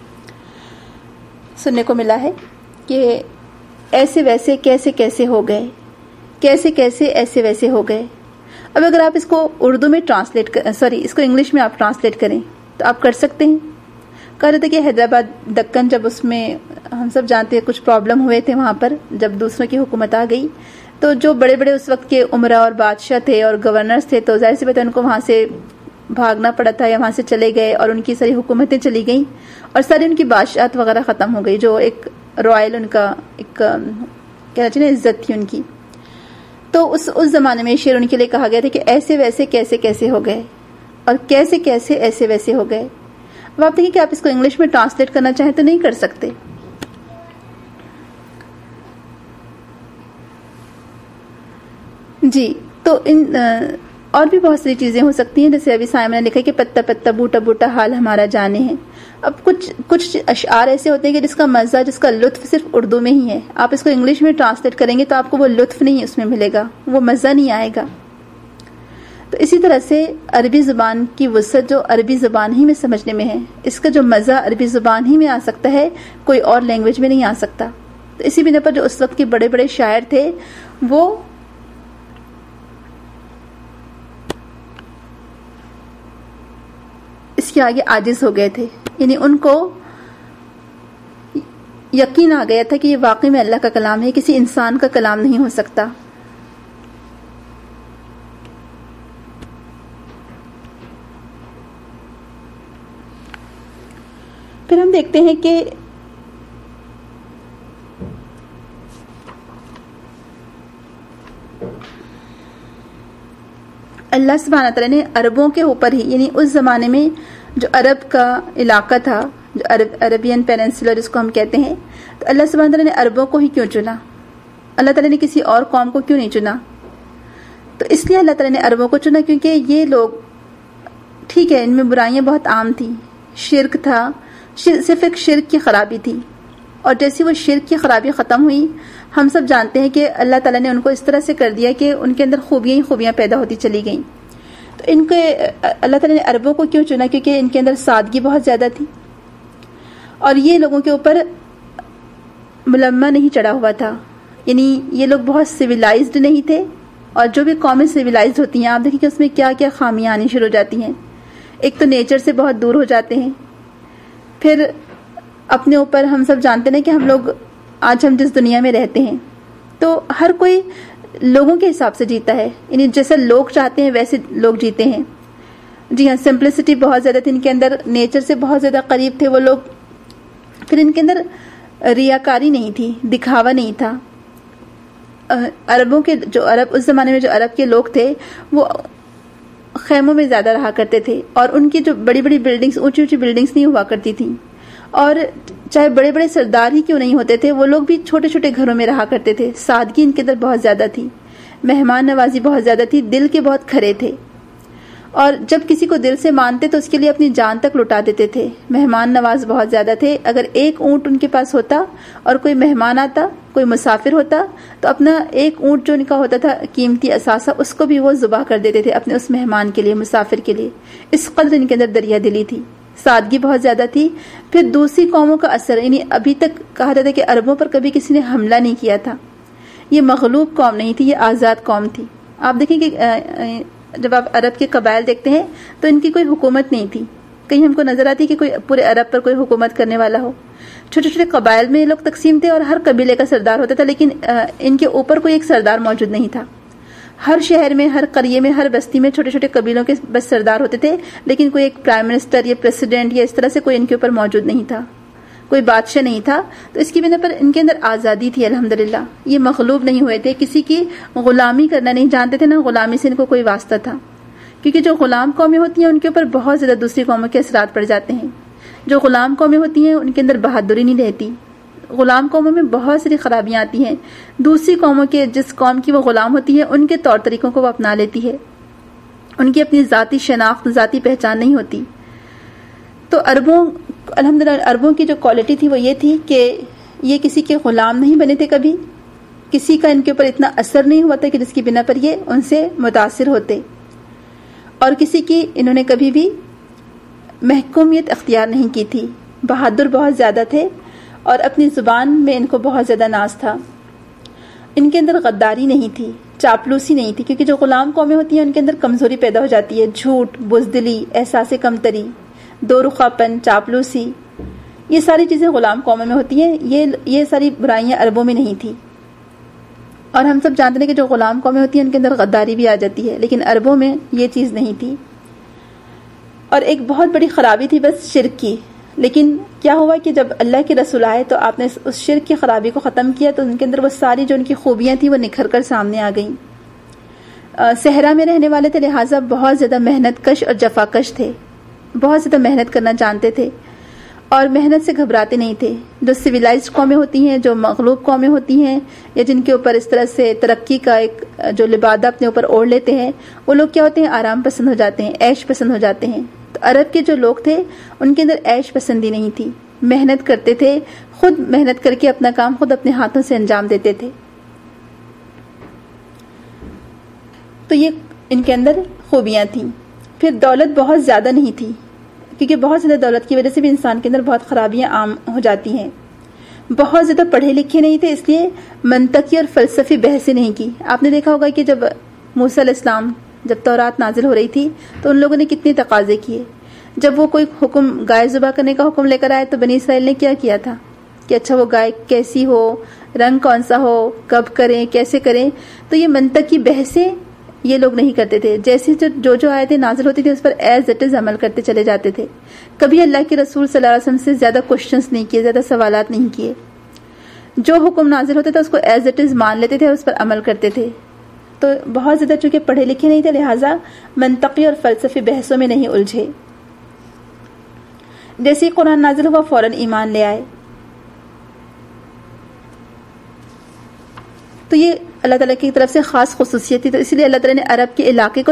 سننے کو ملا ہے کہ ایسے ویسے کیسے کیسے ہو گئے, کیسے کیسے ایسے ویسے ہو گئے. اب اگر آپ اس کو اردو میں اس کو انگلش میں آپ ٹرانسلیٹ کریں تو آپ کر سکتے ہیں. کہا جاتا ہے کہ حیدرآباد دکن, جب اس میں ہم سب جانتے ہیں کچھ پرابلم ہوئے تھے وہاں پر, جب دوسروں کی حکومت آ گئی, تو جو بڑے بڑے اس وقت کے عمرا اور بادشاہ تھے اور گورنرز تھے, تو ظاہر سی بات ہے ان کو وہاں سے بھاگنا پڑا تھا یا وہاں سے چلے گئے, اور ان کی ساری حکومتیں چلی گئیں اور ساری ان کی بادشاہت وغیرہ ختم ہو گئی, جو ایک رائل ان کا ایک کہنا چاہیے عزت تھی ان کی. تو اس زمانے میں شعر ان کے لیے کہا گیا تھا کہ ایسے ویسے کیسے کیسے ہو گئے, اور کیسے کیسے ایسے ویسے ہو گئے. اب آپ دیکھیں کہ آپ اس کو انگلش میں ٹرانسلیٹ کرنا چاہیں تو نہیں کر سکتے. جی, تو اور بھی بہت ساری چیزیں ہو سکتی ہیں, جیسے ابھی سائمہ نے لکھا کہ پتا پتا بوٹا بوٹا حال ہمارا جانے ہیں. اب کچھ اشعار ایسے ہوتے ہیں کہ جس کا مزہ, جس کا لطف صرف اردو میں ہی ہے. آپ اس کو انگلش میں ٹرانسلیٹ کریں گے تو آپ کو وہ لطف نہیں اس میں ملے گا, وہ مزہ نہیں آئے گا. تو اسی طرح سے عربی زبان کی وسعت جو عربی زبان ہی میں سمجھنے میں ہے, اس کا جو مزہ عربی زبان ہی میں آ سکتا ہے, کوئی اور لینگویج میں نہیں آ سکتا. تو اسی بنا پر جو اس وقت کے بڑے بڑے شاعر تھے وہ اس کے آگے عاجز ہو گئے تھے. یعنی ان کو یقین آ گیا تھا کہ یہ واقعی میں اللہ کا کلام ہے, کسی انسان کا کلام نہیں ہو سکتا. پھر ہم دیکھتے ہیں کہ اللہ سبحانہ تعالیٰ نے عربوں کے اوپر ہی، یعنی اس زمانے میں جو عرب کا علاقہ تھا، جو عربین پیننسولر جس کو ہم کہتے ہیں، تو اللہ سبحانہ تعالیٰ نے عربوں کو ہی کیوں چنا؟ اللہ تعالیٰ نے کسی اور قوم کو کیوں نہیں چنا؟ تو اس لیے اللہ تعالیٰ نے عربوں کو چنا کیونکہ یہ لوگ، ٹھیک ہے، ان میں برائیاں بہت عام تھیں، شرک تھا، صرف ایک شرک کی خرابی تھی، اور جیسی وہ شرک کی خرابی ختم ہوئی، ہم سب جانتے ہیں کہ اللہ تعالیٰ نے ان کو اس طرح سے کر دیا کہ ان کے اندر خوبیاں ہی خوبیاں پیدا ہوتی چلی گئیں۔ تو ان کے اللہ تعالیٰ نے عربوں کو کیوں چنا؟ کیونکہ ان کے اندر سادگی بہت زیادہ تھی، اور یہ لوگوں کے اوپر ملمہ نہیں چڑھا ہوا تھا، یعنی یہ لوگ بہت سویلائزڈ نہیں تھے، اور جو بھی قومیں سویلائزڈ ہوتی ہیں آپ دیکھیں کہ اس میں کیا کیا خامیاں آنی شروع ہو جاتی ہیں۔ ایک تو نیچر سے بہت دور ہو جاتے ہیں، پھر اپنے اوپر ہم سب جانتے ہیں کہ ہم جس دنیا میں رہتے ہیں تو ہر کوئی لوگوں کے حساب سے جیتا ہے، یعنی جیسا لوگ چاہتے ہیں ویسے لوگ جیتے ہیں۔ جی ہاں، سمپلسٹی بہت زیادہ تھی ان کے اندر، نیچر سے بہت زیادہ قریب تھے وہ لوگ۔ پھر ان کے اندر ریاکاری نہیں تھی، دکھاوا نہیں تھا۔ عربوں کے اس زمانے میں جو عرب کے لوگ تھے وہ خیموں میں زیادہ رہا کرتے تھے، اور ان کی جو بڑی بڑی بلڈنگز، اونچی اونچی بلڈنگز نہیں ہوا کرتی تھیں، اور چاہے بڑے بڑے سردار ہی کیوں نہیں ہوتے تھے، وہ لوگ بھی چھوٹے چھوٹے گھروں میں رہا کرتے تھے۔ سادگی ان کے اندر بہت زیادہ تھی، مہمان نوازی بہت زیادہ تھی، دل کے بہت کھرے تھے، اور جب کسی کو دل سے مانتے تو اس کے لیے اپنی جان تک لٹا دیتے تھے۔ مہمان نواز بہت زیادہ تھے، اگر ایک اونٹ ان کے پاس ہوتا اور کوئی مہمان آتا، کوئی مسافر ہوتا، تو اپنا ایک اونٹ جو ان کا ہوتا تھا قیمتی اثاثہ، اس کو بھی وہ ذبح کر دیتے تھے اپنے اس مہمان کے لیے، مسافر کے لیے۔ اس قدر ان کے اندر دریا دلی تھی، سادگی بہت زیادہ تھی۔ پھر دوسری قوموں کا اثر، یعنی ابھی تک کہا جاتا ہے کہ عربوں پر کبھی کسی نے حملہ نہیں کیا تھا، یہ مغلوب قوم نہیں تھی، یہ آزاد قوم تھی۔ آپ دیکھیں کہ جب آپ عرب کے قبائل دیکھتے ہیں تو ان کی کوئی حکومت نہیں تھی، کہیں ہم کو نظر آتی کہ کوئی پورے عرب پر کوئی حکومت کرنے والا ہو۔ چھوٹے چھوٹے قبائل میں یہ لوگ تقسیم تھے، اور ہر قبیلے کا سردار ہوتا تھا، لیکن ان کے اوپر کوئی ایک سردار موجود نہیں تھا۔ ہر شہر میں، ہر قریے میں، ہر بستی میں چھوٹے چھوٹے قبیلوں کے بس سردار ہوتے تھے، لیکن کوئی ایک پرائم منسٹر یا پریزیڈنٹ یا اس طرح سے کوئی ان کے اوپر موجود نہیں تھا، کوئی بادشاہ نہیں تھا۔ تو اس کی بنا پر ان کے اندر آزادی تھی الحمدللہ، یہ مغلوب نہیں ہوئے تھے، کسی کی غلامی کرنا نہیں جانتے تھے، نہ غلامی سے ان کو کوئی واسطہ تھا، کیونکہ جو غلام قومیں ہوتی ہیں ان کے اوپر بہت زیادہ دوسری قوموں کے اثرات پڑ جاتے ہیں۔ جو غلام قومیں ہوتی ہیں ان کے اندر بہادری نہیں رہتی، غلام قوموں میں بہت ساری خرابیاں آتی ہیں، دوسری قوموں کے، جس قوم کی وہ غلام ہوتی ہے ان کے طور طریقوں کو وہ اپنا لیتی ہے، ان کی اپنی ذاتی شناخت، ذاتی پہچان نہیں ہوتی۔ تو الحمدللہ عربوں کی جو کوالٹی تھی وہ یہ تھی کہ یہ کسی کے غلام نہیں بنے تھے، کبھی کسی کا ان کے اوپر اتنا اثر نہیں ہوا تھا کہ جس کی بنا پر یہ ان سے متاثر ہوتے، اور کسی کی انہوں نے کبھی بھی محکومیت اختیار نہیں کی تھی۔ بہادر بہت زیادہ تھے، اور اپنی زبان میں ان کو بہت زیادہ ناز تھا۔ ان کے اندر غداری نہیں تھی، چاپلوسی نہیں تھی، کیونکہ جو غلام قومیں ہوتی ہیں ان کے اندر کمزوری پیدا ہو جاتی ہے، جھوٹ، بزدلی، احساس کمتری، دو رخا پن، چاپلوسی، یہ ساری چیزیں غلام قوموں میں ہوتی ہیں، یہ ساری برائیاں عربوں میں نہیں تھی۔ اور ہم سب جانتے ہیں کہ جو غلام قومیں ہوتی ہیں ان کے اندر غداری بھی آ جاتی ہے، لیکن عربوں میں یہ چیز نہیں تھی۔ اور ایک بہت بڑی خرابی تھی بس شرک کی، لیکن کیا ہوا کہ جب اللہ کے رسول آئے تو آپ نے اس شرک کی خرابی کو ختم کیا، تو ان کے اندر وہ ساری جو ان کی خوبیاں تھیں وہ نکھر کر سامنے آ گئیں۔ صحرا میں رہنے والے تھے، لہٰذا بہت زیادہ محنت کش اور جفا کش تھے، بہت زیادہ محنت کرنا جانتے تھے، اور محنت سے گھبراتے نہیں تھے۔ جو سویلائزڈ قومیں ہوتی ہیں، جو مغلوب قومیں ہوتی ہیں، یا جن کے اوپر اس طرح سے ترقی کا ایک جو لبادہ اپنے اوپر اوڑھ لیتے ہیں، وہ لوگ کیا ہوتے ہیں، آرام پسند ہو جاتے ہیں، عیش پسند ہو جاتے ہیں۔ تو عرب کے جو لوگ تھے ان کے اندر عیش پسندی نہیں تھی، محنت کرتے تھے، خود محنت کر کے اپنا کام خود اپنے ہاتھوں سے انجام دیتے تھے۔ تو یہ ان کے اندر خوبیاں تھیں۔ پھر دولت بہت زیادہ نہیں تھی، کیونکہ بہت زیادہ دولت کی وجہ سے بھی انسان کے اندر بہت خرابیاں عام ہو جاتی ہیں۔ بہت زیادہ پڑھے لکھے نہیں تھے، اس لیے منطقی اور فلسفی بحثیں نہیں کی۔ آپ نے دیکھا ہوگا کہ جب موسیٰ علیہ السلام، جب تورات نازل ہو رہی تھی تو ان لوگوں نے کتنے تقاضے کیے۔ جب وہ کوئی حکم گائے ذبح کرنے کا حکم لے کر آئے تو بنی اسرائیل نے کیا کیا تھا کہ اچھا وہ گائے کیسی ہو، رنگ کون سا ہو، کب کریں، کیسے کریں۔ تو یہ منطقی بحثیں یہ لوگ نہیں کرتے تھے. جیسے جو آیتیں نازل ہوتی تھی اس پر ایز اٹ از عمل کرتے چلے جاتے تھے. کبھی اللہ کے رسول صلی اللہ علیہ وسلم سے زیادہ کوشچنس نہیں کیے, زیادہ سوالات نہیں کیے. جو حکم نازل ہوتا تھا اس کو ایز اٹ از مان لیتے تھے اور اس پر عمل کرتے تھے. تو بہت زیادہ چونکہ پڑھے لکھے نہیں تھے, لہٰذا منطقی اور فلسفی بحثوں میں نہیں الجھے. جیسے ہی قرآن نازل ہوا فوراً ایمان لے آئے. تو یہ اللہ تعالیٰ کی طرف سے خاص خصوصیت تھی. تو اسی لیے اللہ تعالیٰ نے عرب کے علاقے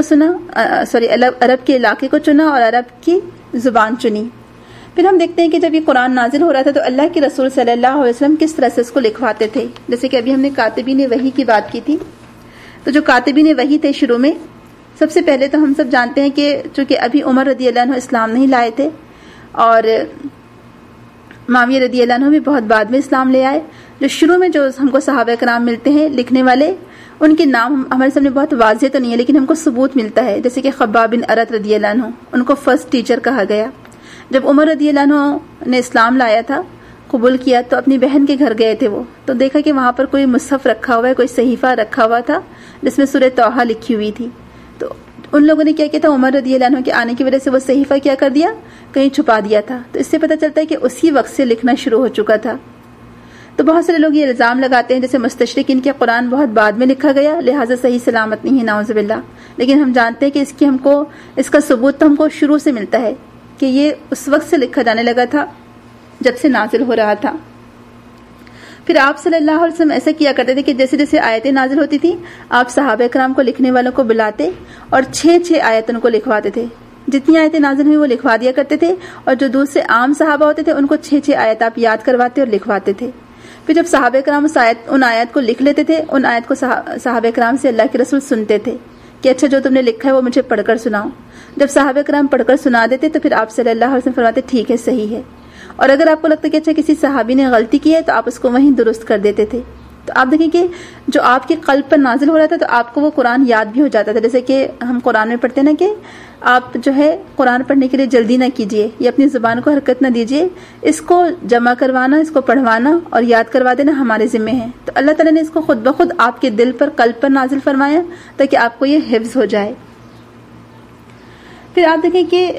کو چنا اور عرب کی زبان چنی. پھر ہم دیکھتے ہیں کہ جب یہ قرآن نازل ہو رہا تھا تو اللہ کے رسول صلی اللہ علیہ وسلم کس طرح سے اس کو لکھواتے تھے. جیسے کہ ابھی ہم نے کاتبین وحی کی بات کی تھی. تو جو کاتبین وحی تھے شروع میں, سب سے پہلے تو ہم سب جانتے ہیں کہ چونکہ ابھی عمر رضی اللہ عنہ اسلام نہیں لائے تھے اور معاویہ رضی اللہ عنہ بھی بہت بعد میں اسلام لے آئے. جو شروع میں جو ہم کو صحابہ کرام ملتے ہیں لکھنے والے, ان کے نام ہمارے سامنے بہت واضح تو نہیں ہے لیکن ہم کو ثبوت ملتا ہے. جیسے کہ خباب بن ارت رضی اللہ عنہ, ان کو فرسٹ ٹیچر کہا گیا. جب عمر رضی اللہ عنہ نے اسلام لایا تھا, قبول کیا, تو اپنی بہن کے گھر گئے تھے وہ, تو دیکھا کہ وہاں پر کوئی مصحف رکھا ہوا ہے, کوئی صحیفہ رکھا ہوا تھا جس میں سورہ طٰہٰ لکھی ہوئی تھی. تو ان لوگوں نے کیا کیا تھا, عمر رضی اللہ عنہ کے آنے کی وجہ سے وہ صحیفہ کیا کر دیا, کہیں چھپا دیا تھا. تو اس سے پتہ چلتا ہے کہ اسی وقت سے لکھنا شروع ہو چکا تھا. تو بہت سارے لوگ یہ الزام لگاتے ہیں جیسے مستشرقین کے قرآن بہت بعد میں لکھا گیا لہٰذا صحیح سلامت نہیں ہے, نعوذ باللہ. لیکن ہم جانتے ہیں کہ اس کا ثبوت تو ہم کو شروع سے ملتا ہے کہ یہ اس وقت سے لکھا جانے لگا تھا جب سے نازل ہو رہا تھا. پھر آپ صلی اللہ علیہ وسلم ایسا کیا کرتے تھے کہ جیسے جیسے آیتیں نازل ہوتی تھیں آپ صحابہ کرام کو لکھنے والوں کو بلاتے اور 6 آیت ان کو لکھواتے تھے. جتنی آیتیں نازل ہوئی وہ لکھوا دیا کرتے تھے, اور جو دوسرے عام صحابہ ہوتے تھے ان کو 6 آیت آپ یاد کرواتے اور لکھواتے تھے. پھر جب صحابہ کرام ان آیت کو لکھ لیتے تھے, ان آیت کو صحابہ کرام سے اللہ کے رسول سنتے تھے کہ اچھا جو تم نے لکھا ہے وہ مجھے پڑھ کر سناؤ. جب صحابہ کرام پڑھ کر سنا دیتے تو پھر آپ صلی اللہ علیہ وسلم فرماتے ٹھیک ہے, صحیح ہے. اور اگر آپ کو لگتا ہے کہ اچھا کسی صحابی نے غلطی کی ہے تو آپ اس کو وہیں درست کر دیتے تھے. تو آپ دیکھیں کہ جو آپ کے قلب پر نازل ہو رہا تھا تو آپ کو وہ قرآن یاد بھی ہو جاتا تھا. جیسے کہ ہم قرآن میں پڑھتے ہیں نا کہ آپ جو ہے قرآن پڑھنے کے لیے جلدی نہ کیجیے, یا اپنی زبان کو حرکت نہ دیجیے, اس کو جمع کروانا, اس کو پڑھوانا اور یاد کروا دینا ہمارے ذمہ ہے. تو اللہ تعالیٰ نے اس کو خود بخود آپ کے دل پر, قلب پر نازل فرمایا تاکہ آپ کو یہ حفظ ہو جائے. پھر آپ دیکھیں کہ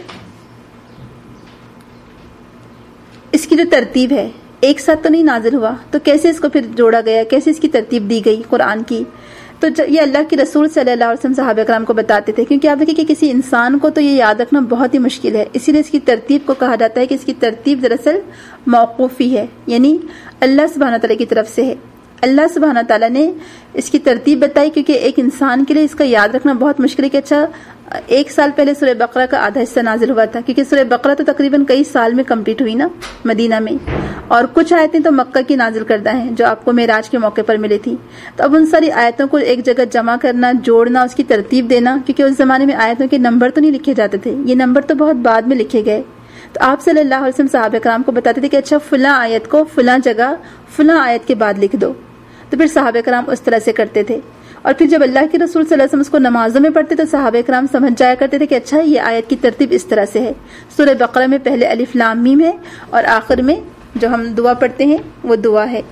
اس کی جو ترتیب ہے ایک ساتھ تو نہیں نازل ہوا, تو کیسے اس کو پھر جوڑا گیا, کیسے اس کی ترتیب دی گئی قرآن کی. تو یہ اللہ کے رسول صلی اللہ علیہ وسلم صحابہ کرام کو بتاتے تھے, کیونکہ آپ دیکھیں کہ کسی انسان کو تو یہ یاد رکھنا بہت ہی مشکل ہے. اسی لیے اس کی ترتیب کو کہا جاتا ہے کہ اس کی ترتیب دراصل موقوفی ہے, یعنی اللہ سبحانہ تعالیٰ کی طرف سے ہے. اللہ سبحانہ تعالیٰ نے اس کی ترتیب بتائی کیونکہ ایک انسان کے لیے اس کا یاد رکھنا بہت مشکل ہے کہ اچھا 1 سال پہلے سورہ بقرہ کا آدھا حصہ نازل ہوا تھا, کیونکہ سورہ بقرہ تو تقریباً کئی سال میں کمپلیٹ ہوئی نا مدینہ میں, اور کچھ آیتیں تو مکہ کی نازل کردہ ہیں جو آپ کو معراج کے موقع پر ملی تھی. تو اب ان ساری آیتوں کو ایک جگہ جمع کرنا, جوڑنا, اس کی ترتیب دینا, کیونکہ اس زمانے میں آیتوں کے نمبر تو نہیں لکھے جاتے تھے, یہ نمبر تو بہت بعد میں لکھے گئے. تو آپ صلی اللہ علیہ وسلم صحابہ کرام کو بتاتے تھے کہ اچھا فلاں آیت کو فلاں جگہ فلاں آیت کے بعد لکھ دو. تو پھر صحابہ کرام اس طرح سے کرتے تھے. اور پھر جب اللہ کے رسول صلی اللہ علیہ وسلم اس کو نمازوں میں پڑھتے تو صحابہ کرام سمجھ جایا کرتے تھے کہ اچھا یہ آیت کی ترتیب اس طرح سے ہے. سورہ بقرہ میں پہلے الف لام میم ہے اور آخر میں جو ہم دعا پڑھتے ہیں وہ دعا ہے.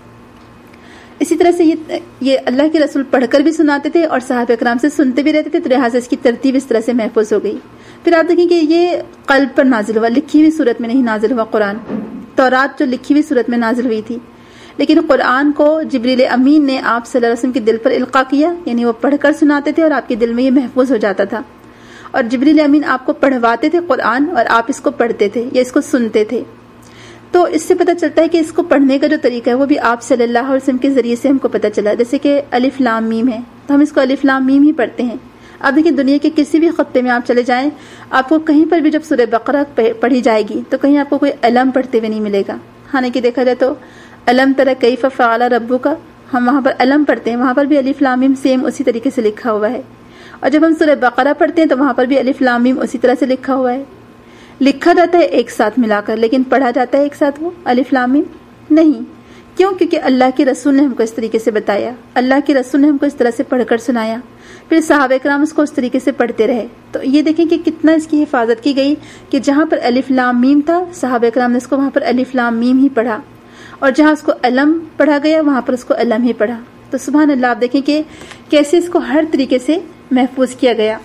اسی طرح سے یہ اللہ کے رسول پڑھ کر بھی سناتے تھے اور صحابہ کرام سے سنتے بھی رہتے تھے, تو لہٰذا اس کی ترتیب اس طرح سے محفوظ ہو گئی. پھر آپ دیکھیں کہ یہ قلب پر نازل ہوا, لکھی ہوئی صورت میں نہیں نازل ہوا قرآن. تورات جو لکھی ہوئی صورت میں نازل ہوئی تھی, لیکن قرآن کو جبریل امین نے آپ صلی اللہ علیہ وسلم کے دل پر القاء کیا, یعنی وہ پڑھ کر سناتے تھے اور آپ کے دل میں یہ محفوظ ہو جاتا تھا. اور جبریل امین آپ کو پڑھواتے تھے قرآن اور آپ اس کو پڑھتے تھے یا اس کو سنتے تھے. تو اس سے پتہ چلتا ہے کہ اس کو پڑھنے کا جو طریقہ ہے وہ بھی آپ صلی اللہ علیہ وسلم کے ذریعے سے ہم کو پتہ چلا. جیسے کہ الف لام میم ہے تو ہم اس کو الف لام میم ہی پڑھتے ہیں. آپ دیکھیں دنیا کے کسی بھی خطے میں آپ چلے جائیں, آپ کو کہیں پر بھی جب سورہ بقرہ پڑھی جائے گی تو کہیں آپ کو کوئی علم پڑھتے ہوئے نہیں ملے گا. حالانکہ دیکھا جائے تو علم تری کیف فعل ربک, ہم وہاں پر علم پڑھتے ہیں, وہاں پر بھی الف لام میم سیم اسی طریقے سے لکھا ہوا ہے. اور جب ہم سورہ بقرہ پڑھتے ہیں تو وہاں پر بھی الف لام میم اسی طرح سے لکھا ہوا ہے. لکھا جاتا ہے ایک ساتھ ملا کر, لیکن پڑھا جاتا ہے ایک ساتھ وہ الف لام میم نہیں. کیوں؟ کیونکہ اللہ کے رسول نے ہم کو اس طریقے سے بتایا, اللہ کے رسول نے ہم کو اس طرح سے پڑھ کر سنایا, پھر صحابہ کرام اس کو اس طریقے سے پڑھتے رہے. تو یہ دیکھیں کہ کتنا اس کی حفاظت کی گئی کہ جہاں پر الف لام میم تھا صحابہ کرام نے اس کو وہاں پر الف لام میم ہی پڑھا, اور جہاں اس کو علم پڑھا گیا وہاں پر اس کو علم ہی پڑھا. تو سبحان اللہ, آپ دیکھیں کہ کیسے اس کو ہر طریقے سے محفوظ کیا گیا.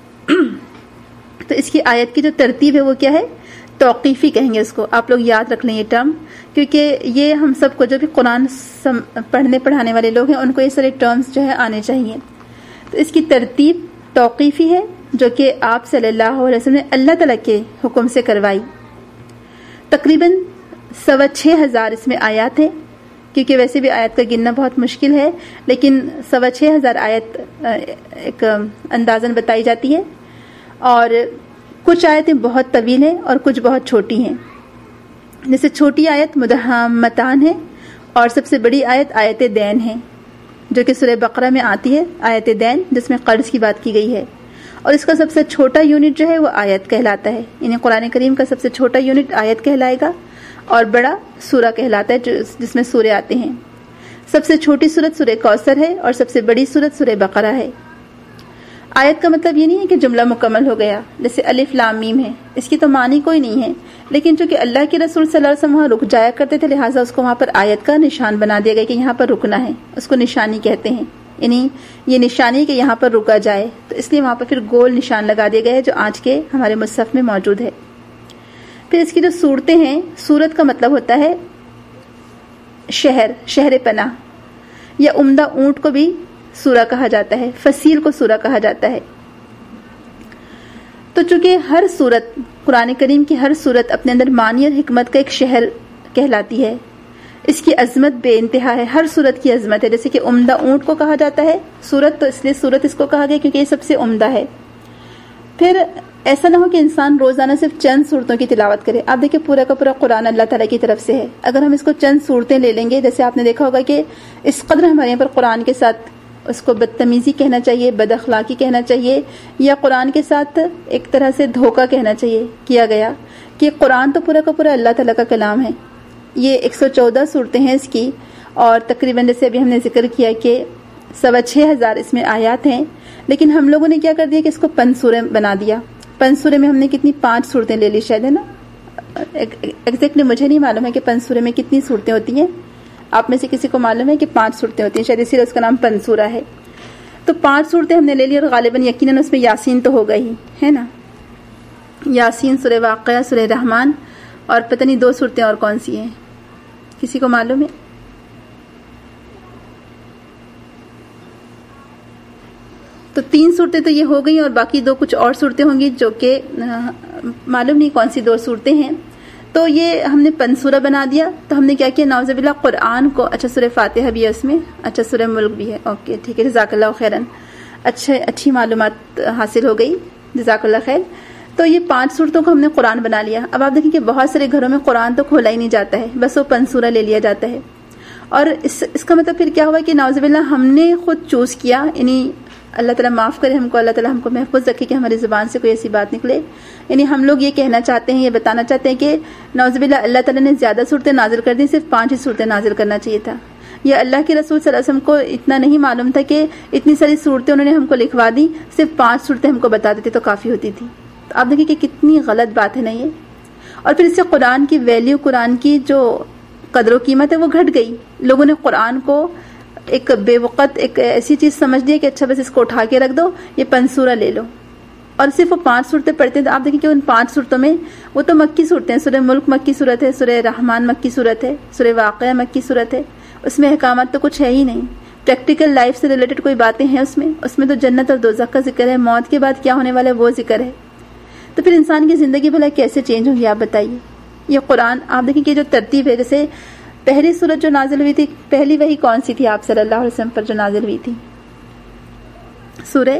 تو اس کی آیت کی جو ترتیب ہے وہ کیا ہے؟ توقیفی کہیں گے اس کو. آپ لوگ یاد رکھ لیں یہ ٹرم، کیونکہ یہ ہم سب کو جو بھی قرآن پڑھنے پڑھانے والے لوگ ہیں ان کو یہ سارے ٹرمز جو ہے آنے چاہیے. تو اس کی ترتیب توقیفی ہے جو کہ آپ صلی اللہ علیہ وسلم نے اللہ تعالیٰ کے حکم سے کروائی. تقریباً 6,500 اس میں آیات ہیں، کیونکہ ویسے بھی آیت کا گننا بہت مشکل ہے، لیکن 6,500 آیت ایک اندازاً بتائی جاتی ہے. اور کچھ آیتیں بہت طویل ہیں اور کچھ بہت چھوٹی ہیں. جیسے چھوٹی آیت مدحمتان ہے اور سب سے بڑی آیت آیت دین ہے، جو کہ سورہ بقرہ میں آتی ہے، آیت دین، جس میں قرض کی بات کی گئی ہے. اور اس کا سب سے چھوٹا یونٹ جو ہے وہ آیت کہلاتا ہے. یعنی قرآن کریم کا سب سے چھوٹا یونٹ آیت کہلائے گا اور بڑا سورہ کہلاتا ہے جس میں سورے آتے ہیں. سب سے چھوٹی سورت سورہ کوثر ہے اور سب سے بڑی سورت سورہ بقرہ ہے. آیت کا مطلب یہ نہیں ہے کہ جملہ مکمل ہو گیا، جیسے الف لام میم ہے، اس کی تو معنی کوئی نہیں ہے. لیکن چونکہ اللہ کے رسول صلی اللہ علیہ وسلم وہاں رک جایا کرتے تھے، لہٰذا اس کو وہاں پر آیت کا نشان بنا دیا گیا کہ یہاں پر رکنا ہے. اس کو نشانی کہتے ہیں، یعنی یہ نشانی کہ یہاں پر رکا جائے، تو اس لیے وہاں پر پھر گول نشان لگا دیا گیا ہے جو آج کے ہمارے مصحف میں موجود ہے. پھر اس کی جو صورتیں ہیں، صورت کا مطلب ہوتا ہے شہر پناہ، یا عمدہ اونٹ کو بھی سورہ کہا جاتا ہے، فصیل کو سورہ کہا جاتا ہے. تو چونکہ ہر سورت، قرآن کریم کی ہر سورت اپنے اندر معنی اور حکمت کا ایک شہر کہلاتی ہے. اس کی عظمت بے انتہا ہے، ہر سورت کی عظمت ہے. جیسے کہ عمدہ اونٹ کو کہا جاتا ہے سورت، تو اس لیے سورت اس کو کہا گیا کیونکہ یہ سب سے عمدہ ہے. پھر ایسا نہ ہو کہ انسان روزانہ صرف چند صورتوں کی تلاوت کرے. آپ دیکھیں پورا کا پورا قرآن اللہ تعالیٰ کی طرف سے ہے. اگر ہم اس کو چند صورتیں لے لیں گے، جیسے آپ نے دیکھا ہوگا کہ اس قدر ہمارے یہاں پر قرآن کے ساتھ اس کو بدتمیزی کہنا چاہیے، بد اخلاقی کہنا چاہیے، یا قرآن کے ساتھ ایک طرح سے دھوکہ کہنا چاہیے کیا گیا کہ قرآن تو پورا کا پورا اللہ تعالیٰ کا کلام ہے. یہ 114 صورتیں ہیں اس کی، اور تقریباً جیسے ابھی ہم نے ذکر کیا کہ 6,500 اس میں آیات ہیں. لیکن ہم لوگوں نے کیا کر دیا کہ اس کو 5 سورے بنا دیا. 5 سورے میں ہم نے کتنی 5 صورتیں لے لی شاید، ہے نا. ایگزیکٹلی مجھے نہیں معلوم ہے کہ 5 سورے میں کتنی صورتیں ہوتی ہیں. آپ میں سے کسی کو معلوم ہے کہ 5 صورتیں ہوتی ہیں، شاید اسی لیے اس کا نام 5 سورہ ہے. تو 5 صورتیں ہم نے لے لی، اور غالباً یقیناً اس میں یاسین تو ہوگا ہی، ہے نا. یاسین، سورہ واقعہ، سورہ رحمان، اور پتہ نہیں 2 صورتیں اور کون سی ہیں، کسی کو معلوم ہے؟ تو 3 صورتیں تو یہ ہو گئی، اور باقی 2 کچھ اور صورتیں ہوں گی جو کہ معلوم نہیں کون سی 2 صورتیں ہیں. تو یہ ہم نے 5 سورہ بنا دیا. تو ہم نے کیا کیا، نعوذ باللہ قرآن کو، اچھا سورہ فاتحہ بھی ہے اس میں، اچھا سورہ ملک بھی ہے، اوکے ٹھیک ہے، جزاک اللہ خیرن، اچھی معلومات حاصل ہو گئی، جزاک اللہ خیر. تو یہ 5 صورتوں کو ہم نے قرآن بنا لیا. اب آپ دیکھیں کہ بہت سارے گھروں میں قرآن تو کھولا ہی نہیں جاتا ہے، بس وہ 5 سورہ لے لیا جاتا ہے. اور اس کا مطلب پھر کیا ہوا کہ نعوذ باللہ ہم نے خود چوز کیا. یعنی اللہ تعالیٰ معاف کرے ہم کو، اللہ تعالیٰ ہم کو محفوظ رکھے کہ ہماری زبان سے کوئی ایسی بات نکلے. یعنی ہم لوگ یہ کہنا چاہتے ہیں، یہ بتانا چاہتے ہیں کہ نعوذ باللہ اللہ تعالیٰ نے زیادہ صورتیں نازل کر دی، صرف 5 ہی صورتیں نازل کرنا چاہیے تھا. یا اللہ کے رسول صلی اللہ علیہ وسلم کو اتنا نہیں معلوم تھا کہ اتنی ساری صورتیں انہوں نے ہم کو لکھوا دی، صرف 5 صورتیں ہم کو بتا دیتے تو کافی ہوتی تھی. تو آپ دیکھیں کہ کتنی غلط بات ہے نا یہ. اور پھر اس سے قرآن کی ویلیو، قرآن کی جو قدر و قیمت ہے وہ گھٹ گئی. لوگوں نے قرآن کو ایک بے وقت ایک ایسی چیز سمجھ لیا کہ اچھا بس اس کو اٹھا کے رکھ دو، یہ 5 سورہ لے لو، اور صرف وہ 5 صورتیں پڑھتے ہیں. تو آپ دیکھیں کہ ان 5 صورتوں میں وہ تو مکی صورتیں ہیں. سورہ ملک مکی صورت ہے، سورہ رحمان مکی صورت ہے، سورہ واقعہ مکی صورت ہے. اس میں احکامات تو کچھ ہے ہی نہیں. پریکٹیکل لائف سے ریلیٹڈ کوئی باتیں ہیں اس میں تو جنت اور دوزخ کا ذکر ہے، موت کے بعد کیا ہونے والا ہے وہ ذکر ہے. تو پھر انسان کی زندگی بھلا کیسے چینج ہوگی آپ بتائیے. یہ قرآن آپ دیکھیں کہ جو ترتیب ہے، جیسے پہلی سورت جو نازل ہوئی تھی، پہلی وہی کون سی تھی آپ صلی اللہ علیہ وسلم پر جو نازل ہوئی تھی؟ سورہ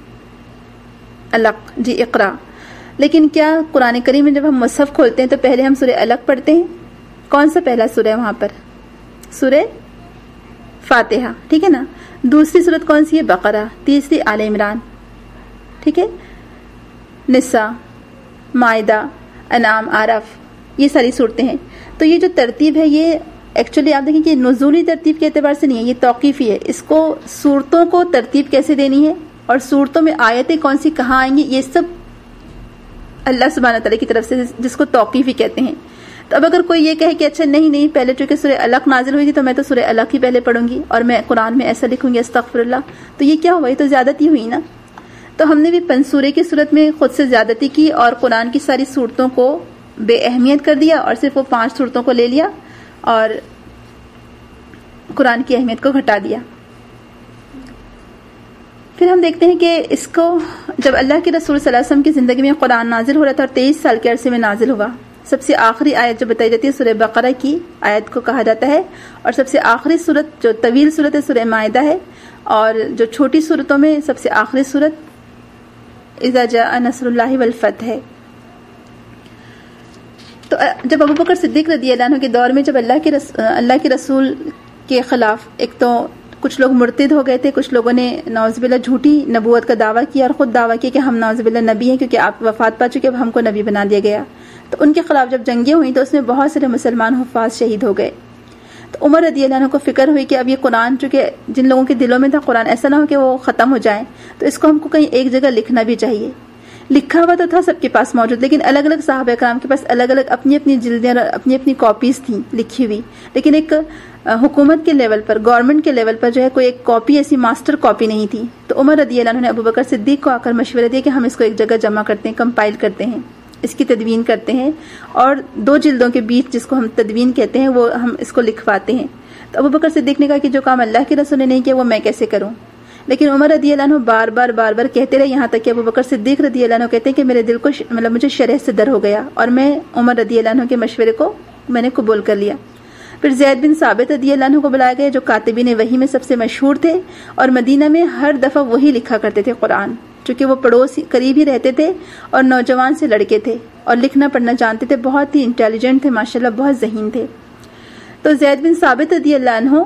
علق، جی اقرا. لیکن کیا قرآن کریم میں جب ہم مصحف کھولتے ہیں تو پہلے ہم سورہ علق پڑھتے ہیں؟ کون سا پہلا سورہ ہے وہاں پر؟ سورہ فاتحہ، ٹھیک ہے نا. دوسری سورت کون سی ہے؟ بقرہ. تیسری آل عمران، ٹھیک ہے، نساء، مائدہ، انعام، آراف، یہ ساری صورتیں ہیں. تو یہ جو ترتیب ہے یہ ایکچولی آپ دیکھیں کہ نزولی ترتیب کے اعتبار سے نہیں ہے، یہ توقیفی ہے. اس کو صورتوں کو ترتیب کیسے دینی ہے اور صورتوں میں آیتیں کون سی کہاں آئیں گی، یہ سب اللہ سبحانہ تعالیٰ کی طرف سے، جس کو توقیفی کہتے ہیں. تو اب اگر کوئی یہ کہے کہ اچھا نہیں پہلے چونکہ سورہ علق نازل ہوئی تھی تو میں تو سورہ علق ہی پہلے پڑھوں گی اور میں قرآن میں ایسا لکھوں گی استغفر اللہ، تو یہ کیا ہوا؟ یہ تو زیادتی ہوئی نا. تو ہم نے بھی پنصورے کی صورت میں خود سے زیادتی کی اور قرآن کی ساری صورتوں کو بے اہمیت کر دیا اور صرف وہ 5 صورتوں کو لے لیا اور قرآن کی اہمیت کو گھٹا دیا. پھر ہم دیکھتے ہیں کہ اس کو جب اللہ کے رسول صلی اللہ علیہ وسلم کی زندگی میں قرآن نازل ہو رہا تھا اور 23 سال کے عرصے میں نازل ہوا. سب سے آخری آیت جو بتائی جاتی ہے سورہ بقرہ کی آیت کو کہا جاتا ہے اور سب سے آخری صورت جو طویل صورت ہے سورہ مائدہ ہے اور جو چھوٹی صورتوں میں سب سے آخری صورت اذا جاء نصر اللہ والفتح ہے. تو جب ابو بکر صدیق رضی اللہ عنہ کے دور میں جب اللہ کے رسول کے خلاف ایک تو کچھ لوگ مرتد ہو گئے تھے, کچھ لوگوں نے نعوذ باللہ جھوٹی نبوت کا دعویٰ کیا اور خود دعویٰ کیا کہ ہم نعوذ باللہ نبی ہیں کیونکہ آپ وفات پا چکے, اب ہم کو نبی بنا دیا گیا. تو ان کے خلاف جب جنگیں ہوئیں تو اس میں بہت سارے مسلمان حفاظ شہید ہو گئے. تو عمر رضی اللہ عنہ کو فکر ہوئی کہ اب یہ قرآن چونکہ جن لوگوں کے دلوں میں تھا قرآن ایسا نہ ہو کہ وہ ختم ہو جائے, تو اس کو ہم کو کہیں ایک جگہ لکھنا بھی چاہیے. لکھا ہوا تو تھا سب کے پاس موجود, لیکن الگ الگ صحابہ کرام کے پاس الگ الگ اپنی اپنی جلدیں اور اپنی اپنی کاپیز تھیں لکھی ہوئی, لیکن ایک حکومت کے لیول پر, گورنمنٹ کے لیول پر جو ہے کوئی ایک کاپی ایسی ماسٹر کاپی نہیں تھی. تو عمر رضی اللہ عنہ نے ابو بکر صدیق کو آ کر مشورہ دیا کہ ہم اس کو ایک جگہ جمع کرتے ہیں, کمپائل کرتے ہیں, اس کی تدوین کرتے ہیں اور 2 جلدوں کے بیچ جس کو ہم تدوین کہتے ہیں وہ ہم اس کو لکھواتے ہیں. تو ابو بکر صدیق نے کہا کہ جو کام اللہ کے رسول نے نہیں کیا وہ میں کیسے کروں. لیکن عمر رضی اللہ عنہ بار بار کہتے رہے, یہاں تک کہ ابو بکر صدیق رضی اللہ عنہ کہتے ہیں کہ میرے دل کو مجھے شرح صدر ہو گیا اور میں عمر رضی اللہ عنہ کے مشورے کو میں نے قبول کر لیا. پھر زید بن ثابت رضی اللہ عنہ کو بلایا گیا جو کاتبین وحی میں سب سے مشہور تھے اور مدینہ میں ہر دفعہ وہی لکھا کرتے تھے قرآن, چونکہ وہ پڑوس قریب ہی رہتے تھے اور نوجوان سے لڑکے تھے اور لکھنا پڑھنا جانتے تھے, بہت ہی انٹیلیجنٹ تھے ماشاءاللہ, بہت ذہین تھے. تو زید بن ثابت رضی اللہ عنہ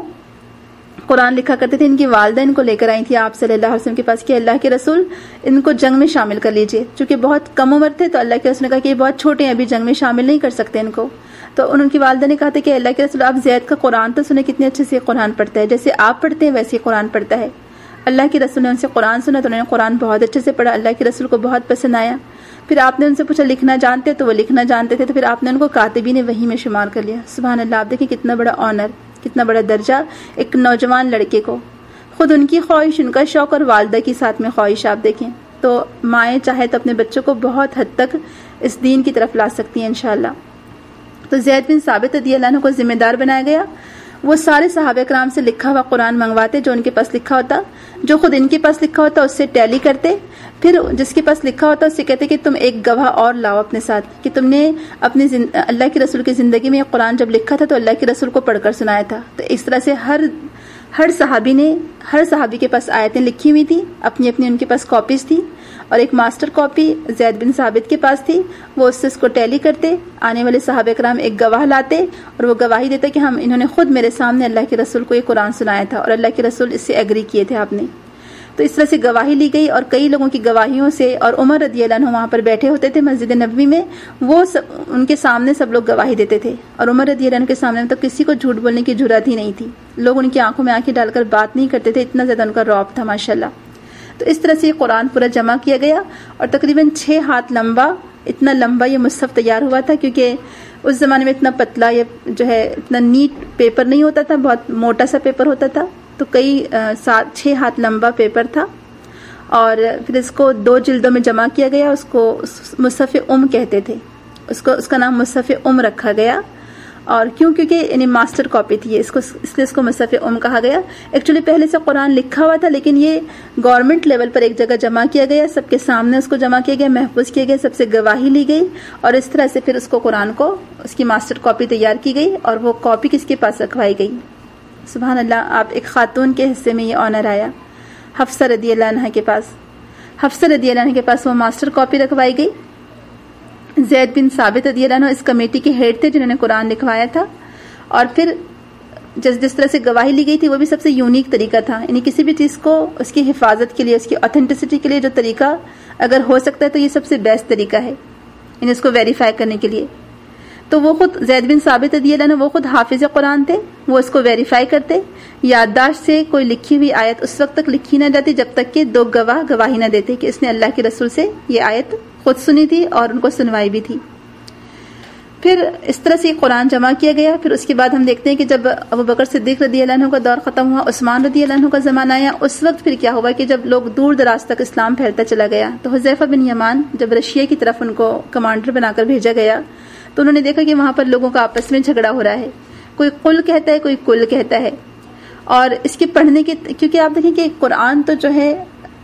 قرآن لکھا کرتے تھے. ان کی والدہ ان کو لے کر آئی تھی آپ صلی اللہ علیہ وسلم کے پاس کہ اللہ کے رسول ان کو جنگ میں شامل کر لیجئے. چونکہ بہت کم عمر تھے تو اللہ کے رسول نے کہا کہ یہ بہت چھوٹے ہیں, ابھی جنگ میں شامل نہیں کر سکتے ان کو. تو ان کی والدہ نے کہا تھا کہ اللہ کے رسول آپ زید کا قرآن تو سنیں کتنے اچھے سے قرآن پڑھتا ہے, جیسے آپ پڑھتے ہیں ویسے ہی قرآن پڑھتا ہے. اللہ کے رسول نے ان سے قرآن سنا تو انہوں نے قرآن بہت اچھے سے پڑھا, اللہ کے رسول کو بہت پسند آیا. پھر آپ نے ان سے پوچھا لکھنا جانتے تو وہ لکھنا جانتے تھے, تو پھر آپ نے ان کو کاتبین وحی میں شمار کر لیا. سبحان اللہ, آپ دیکھیں کتنا بڑا آنر, کتنا بڑا درجہ ایک نوجوان لڑکے کو. خود ان کی خواہش, ان کا شوق اور والدہ کی ساتھ میں خواہش آپ دیکھیں. تو مائیں چاہے تو اپنے بچوں کو بہت حد تک اس دین کی طرف لا سکتی ہیں انشاءاللہ. تو زید بن ثابت رضی اللہ عنہ کو ذمہ دار بنایا گیا. وہ سارے صحابہ کرام سے لکھا ہوا قرآن منگواتے جو ان کے پاس لکھا ہوتا, جو خود ان کے پاس لکھا ہوتا اس سے ٹیلی کرتے. پھر جس کے پاس لکھا ہوتا اس سے کہتے کہ تم ایک گواہ اور لاؤ اپنے ساتھ کہ تم نے اپنی اللہ کے رسول کی زندگی میں قرآن جب لکھا تھا تو اللہ کے رسول کو پڑھ کر سنایا تھا. تو اس طرح سے ہر صحابی کے پاس آیتیں لکھی ہوئی تھی, اپنی اپنی ان کے پاس کاپیز تھی اور ایک ماسٹر کاپی زید بن ثابت کے پاس تھی. وہ اس سے اس کو ٹیلی کرتے, آنے والے صحابہ کرام ایک گواہ لاتے اور وہ گواہی دیتے کہ انہوں نے خود میرے سامنے اللہ کے رسول کو یہ قرآن سنایا تھا اور اللہ کے رسول اس سے ایگری کیے تھے آپ نے. تو اس طرح سے گواہی لی گئی اور کئی لوگوں کی گواہیوں سے, اور عمر رضی اللہ عنہ وہاں پر بیٹھے ہوتے تھے مسجد نبوی میں, وہ ان کے سامنے سب لوگ گواہی دیتے تھے. اور عمر رضی اللہ عنہ کے سامنے تو کسی کو جھوٹ بولنے کی جرات ہی نہیں تھی, لوگ ان کی آنکھوں میں آنکھیں ڈال کر بات نہیں کرتے تھے, اتنا زیادہ ان کا رعب تھا ماشاءاللہ. تو اس طرح سے یہ قرآن پورا جمع کیا گیا اور تقریباً 6 ہاتھ لمبا, اتنا لمبا یہ مصحف تیار ہوا تھا, کیونکہ اس زمانے میں اتنا پتلا یا جو ہے اتنا نیٹ پیپر نہیں ہوتا تھا, بہت موٹا سا پیپر ہوتا تھا. تو کئی 6 ہاتھ لمبا پیپر تھا اور پھر اس کو 2 جلدوں میں جمع کیا گیا. اس کو مصحف کہتے تھے, اس کا نام مصحف رکھا گیا. اور کیونکہ یعنی ماسٹر کاپی تھی اس لیے اس کو مصحف کہا گیا. ایکچولی پہلے سے قرآن لکھا ہوا تھا لیکن یہ گورنمنٹ لیول پر ایک جگہ جمع کیا گیا, سب کے سامنے اس کو جمع کیا گیا, محفوظ کیا گیا, سب سے گواہی لی گئی اور اس طرح سے پھر اس کو قرآن کو اس کی ماسٹر کاپی تیار کی گئی اور وہ کاپی کس کے پاس رکھوائی گئی. سبحان اللہ, آپ ایک خاتون کے حصے میں یہ آنر آیا, حفصہ رضی اللہ عنہ کے پاس. حفصہ رضی اللہ عنہ کے پاس وہ ماسٹر کاپی رکھوائی گئی. زید بن ثابت رضی اللہ عنہ اس کمیٹی کے ہیڈ تھے جنہوں نے قرآن لکھوایا تھا. اور پھر جس طرح سے گواہی لی گئی تھی وہ بھی سب سے یونیک طریقہ تھا, یعنی کسی بھی چیز کو اس کی حفاظت کے لیے, اس کی آتھینٹسٹی کے لیے جو طریقہ اگر ہو سکتا ہے تو یہ سب سے بیسٹ طریقہ ہے, یعنی اس کو ویریفائی کرنے کے لیے. تو وہ خود زید بن ثابت رضی اللہ عنہ وہ خود حافظ قرآن تھے, وہ اس کو ویریفائی کرتے. یادداشت سے کوئی لکھی ہوئی آیت اس وقت تک لکھی نہ جاتی جب تک کہ 2 گواہ گواہی نہ دیتے کہ اس نے اللہ کے رسول سے یہ آیت خود سنی تھی اور ان کو سنوائی بھی تھی. پھر اس طرح سے قرآن جمع کیا گیا. پھر اس کے بعد ہم دیکھتے ہیں کہ جب ابو بکر صدیق رضی اللہ عنہ کا دور ختم ہوا, عثمان رضی اللہ عنہ کا زمانہ آیا, اس وقت پھر کیا ہوا کہ جب لوگ دور دراز تک اسلام پھیلتا چلا گیا, تو حذیفہ بن یمان جب رشیا کی طرف ان کو کمانڈر بنا کر بھیجا گیا, تو انہوں نے دیکھا کہ وہاں پر لوگوں کا آپس میں جھگڑا ہو رہا ہے, کوئی قل کہتا ہے, کوئی کل کہتا ہے. اور اس کے پڑھنے کے, کیونکہ آپ دیکھیں کہ قرآن تو جو ہے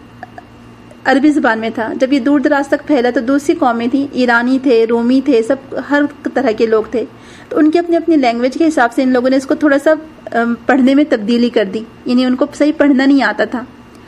عربی زبان میں تھا, جب یہ دور دراز تک پھیلا تو دوسری قومیں تھیں, ایرانی تھے, رومی تھے, سب ہر طرح کے لوگ تھے, تو ان کی اپنی اپنی لینگویج کے حساب سے ان لوگوں نے اس کو تھوڑا سا پڑھنے میں تبدیلی کر دی, یعنی ان کو صحیح پڑھنا نہیں آتا تھا.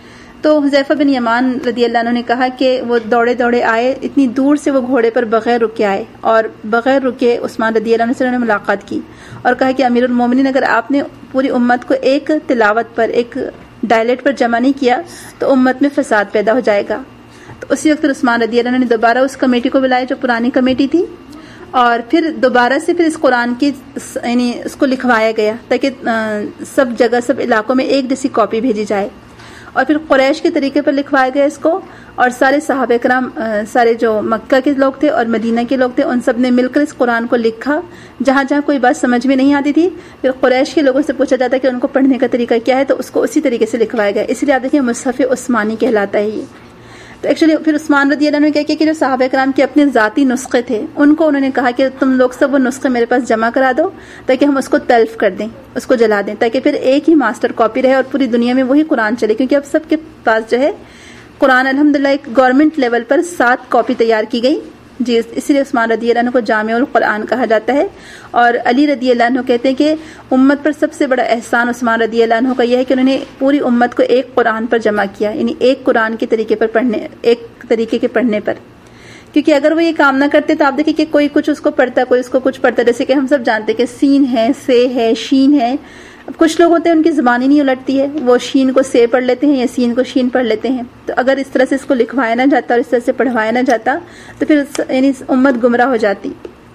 تو حذیفہ بن یمان رضی اللہ عنہ نے کہا کہ وہ دوڑے دوڑے آئے, اتنی دور سے وہ گھوڑے پر بغیر رکے آئے, اور بغیر رکے عثمان رضی اللہ عنہ سے انہوں نے ملاقات کی اور کہا کہ امیر المومنین, اگر آپ نے پوری امت کو ایک تلاوت پر, ایک ڈائلیکٹ پر جمع نہیں کیا تو امت میں فساد پیدا ہو جائے گا. تو اسی وقت عثمان رضی اللہ عنہ نے دوبارہ اس کمیٹی کو بلایا جو پرانی کمیٹی تھی, اور پھر دوبارہ سے پھر اس قرآن کی یعنی اس کو لکھوایا گیا تاکہ سب جگہ سب علاقوں میں ایک جیسی کاپی بھیجی جائے. اور پھر قریش کے طریقے پر لکھوایا گیا اس کو, اور سارے صحابہ کرام, سارے جو مکہ کے لوگ تھے اور مدینہ کے لوگ تھے, ان سب نے مل کر اس قرآن کو لکھا. جہاں جہاں کوئی بات سمجھ میں نہیں آتی تھی پھر قریش کے لوگوں سے پوچھا جاتا کہ ان کو پڑھنے کا طریقہ کیا ہے, تو اس کو اسی طریقے سے لکھوایا گیا. اس لیے آپ دیکھیں مصحف عثمانی کہلاتا ہے یہ. تو ایکچولی پھر عثمان رضی اللہ عنہ نے کیا کیا کہ جو صحابہ کرام کے اپنے ذاتی نسخے تھے ان کو انہوں نے کہا کہ تم لوگ سب وہ نسخے میرے پاس جمع کرا دو تاکہ ہم اس کو تلف کر دیں, اس کو جلا دیں, تاکہ پھر ایک ہی ماسٹر کاپی رہے اور پوری دنیا میں وہی قرآن چلے. کیونکہ اب سب کے پاس جو ہے قرآن الحمدللہ ایک گورنمنٹ لیول پر 7 کاپی تیار کی گئی. جی, اس لیے عثمان رضی اللہ عنہ کو جامع القرآن کہا جاتا ہے. اور علی رضی اللہ عنہ کہتے ہیں کہ امت پر سب سے بڑا احسان عثمان رضی اللہ عنہ کا یہ ہے کہ انہوں نے پوری امت کو ایک قرآن پر جمع کیا, یعنی ایک قرآن کے طریقے پر پڑھنے, ایک طریقے کے پڑھنے پر. کیونکہ اگر وہ یہ کام نہ کرتے تو آپ دیکھیں کہ کوئی کچھ اس کو پڑھتا, کوئی اس کو کچھ پڑھتا. جیسے کہ ہم سب جانتے کہ سین ہے, سے ہے, شین ہے. اب کچھ لوگ ہوتے ہیں ان کی زبان ہی نہیں الٹتی ہے, وہ شین کو سے پڑھ لیتے ہیں یا سین کو شین پڑھ لیتے ہیں. تو اگر اس طرح سے اس کو لکھوایا نہ جاتا اور اس طرح سے پڑھوایا نہ جاتا تو پھر یعنی امت گمراہ ہو جاتی.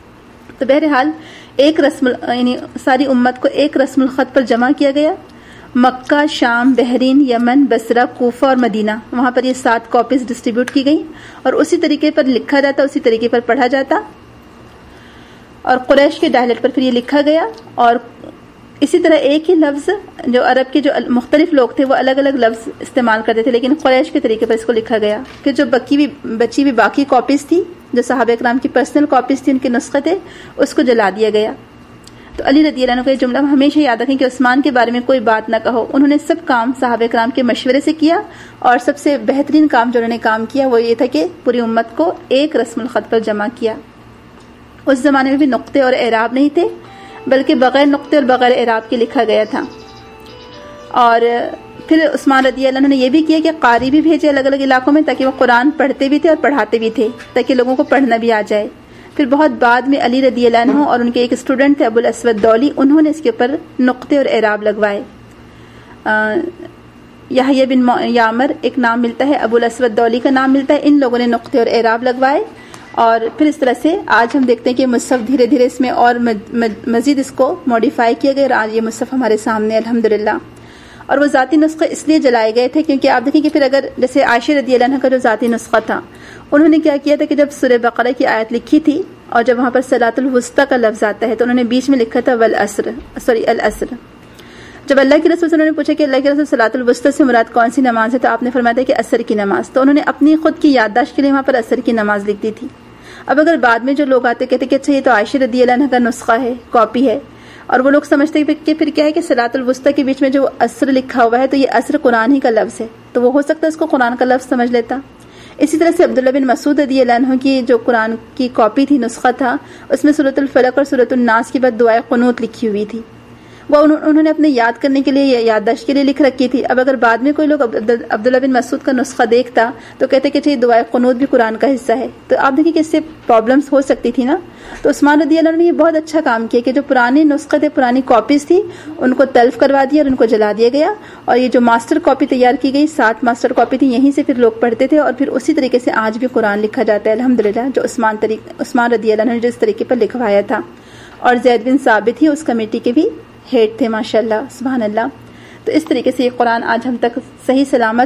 تو بہرحال ایک رسم, یعنی ساری امت کو ایک رسم الخط پر جمع کیا گیا. مکہ, شام, بحرین, یمن, بصرہ, کوفہ اور مدینہ, وہاں پر یہ 7 کاپیز ڈسٹریبیوٹ کی گئیں اور اسی طریقے پر لکھا جاتا, اسی طریقے پر پڑھا جاتا. اور قریش کے ڈائلیکٹ پر پھر یہ لکھا گیا. اور اسی طرح ایک ہی لفظ جو عرب کے جو مختلف لوگ تھے وہ الگ الگ لفظ استعمال کرتے تھے, لیکن قریش کے طریقے پر اس کو لکھا گیا. پھر جو بچی بھی باقی کاپیز تھی, جو صحابہ کرام کی پرسنل کاپیز تھی, ان کے نسخے تھے, اس کو جلا دیا گیا. تو علی رضی اللہ عنہ کا یہ جملہ ہمیشہ یاد رکھیں کہ عثمان کے بارے میں کوئی بات نہ کہو. انہوں نے سب کام صحابہ کرام کے مشورے سے کیا, اور سب سے بہترین کام جو انہوں نے کام کیا وہ یہ تھا کہ پوری امت کو ایک رسم الخط پر جمع کیا. اس زمانے میں بھی نقطے اور اعراب نہیں تھے, بلکہ بغیر نقطے اور بغیر اعراب کے لکھا گیا تھا. اور پھر عثمان رضی اللہ عنہ نے یہ بھی کیا کہ قاری بھی بھیجے الگ الگ علاقوں میں تاکہ وہ قرآن پڑھتے بھی تھے اور پڑھاتے بھی تھے, تاکہ لوگوں کو پڑھنا بھی آ جائے. پھر بہت بعد میں علی رضی اللہ عنہ اور ان کے ایک اسٹوڈنٹ تھے ابو الاسود دولی, انہوں نے اس کے اوپر نقطے اور اعراب لگوائے. یحییٰ بن یامر ایک نام ملتا ہے, ابو الاسود دولی کا نام ملتا ہے, ان لوگوں نے نقطے اور اعراب لگوائے. اور پھر اس طرح سے آج ہم دیکھتے ہیں کہ مصحف دھیرے دھیرے اس میں اور مزید اس کو موڈیفائی کیا گیا, اور آج یہ مصحف ہمارے سامنے الحمدللہ. اور وہ ذاتی نسخے اس لیے جلائے گئے تھے کیونکہ آپ دیکھیں کہ پھر اگر جیسے عائشہ رضی اللہ عنہ کا جو ذاتی نسخہ تھا, انہوں نے کیا کیا تھا کہ جب سورہ بقرہ کی آیت لکھی تھی اور جب وہاں پر صلاۃ الوسطیٰ کا لفظ آتا ہے تو انہوں نے بیچ میں لکھا تھا العصر. جب اللہ کے رسول سے انہوں نے پوچھا کہ اللہ کے رسول صلاۃ الوسطیٰ سے مراد کون سی نماز ہے, تو آپ نے فرمایا تھا کہ عصر کی نماز. تو انہوں نے اپنی خود کی یادداشت کے لیے وہاں پر عصر کی نماز لکھ دی تھی. اب اگر بعد میں جو لوگ آتے کہتے کہ اچھا یہ تو عائشہ رضی اللہ عنہ کا نسخہ ہے, کاپی ہے, اور وہ لوگ سمجھتے کہ پھر کیا ہے کہ صلاۃ الوسطیٰ کے بیچ میں جو عصر لکھا ہوا ہے تو یہ عصر قرآن ہی کا لفظ ہے, تو وہ ہو سکتا ہے اس کو قرآن کا لفظ سمجھ لیتا. اسی طرح سے عبداللہ بن مسعود رضی اللہ عنہ کی جو قرآن کی کاپی تھی, نسخہ تھا, اس میں سورۃ الفلق اور سورۃ الناس کے بعد دعائے قنوت لکھی ہوئی تھی. وہ انہوں نے اپنے یاد کرنے کے لیے یا یادداشت کے لیے لکھ رکھی تھی. اب اگر بعد میں کوئی لوگ عبداللہ بن مسعود کا نسخہ دیکھتا تو کہتے کہ دعائے قنوت بھی قرآن کا حصہ ہے. تو آپ دیکھیں کہ اس سے پرابلمس ہو سکتی تھی نا. تو عثمان رضی اللہ عنہ نے یہ بہت اچھا کام کیا کہ جو پرانے نسخے تھے, پرانی کاپیز تھی, ان کو تلف کروا دیا اور ان کو جلا دیا گیا. اور یہ جو ماسٹر کاپی تیار کی گئی, 7 ماسٹر کاپی تھی, یہیں سے پھر لوگ پڑھتے تھے, اور پھر اسی طریقے سے آج بھی قرآن لکھا جاتا ہے الحمدللہ, جو عثمان رضی اللہ عنہ نے جس طریقے پر لکھوایا تھا. اور زید بن ثابت ہی اس کمیٹی کے بھی ہیڈ تھے, ماشاءاللہ, سبحان اللہ. تو اس طریقے سے یہ قرآن آج ہم تک صحیح سلامت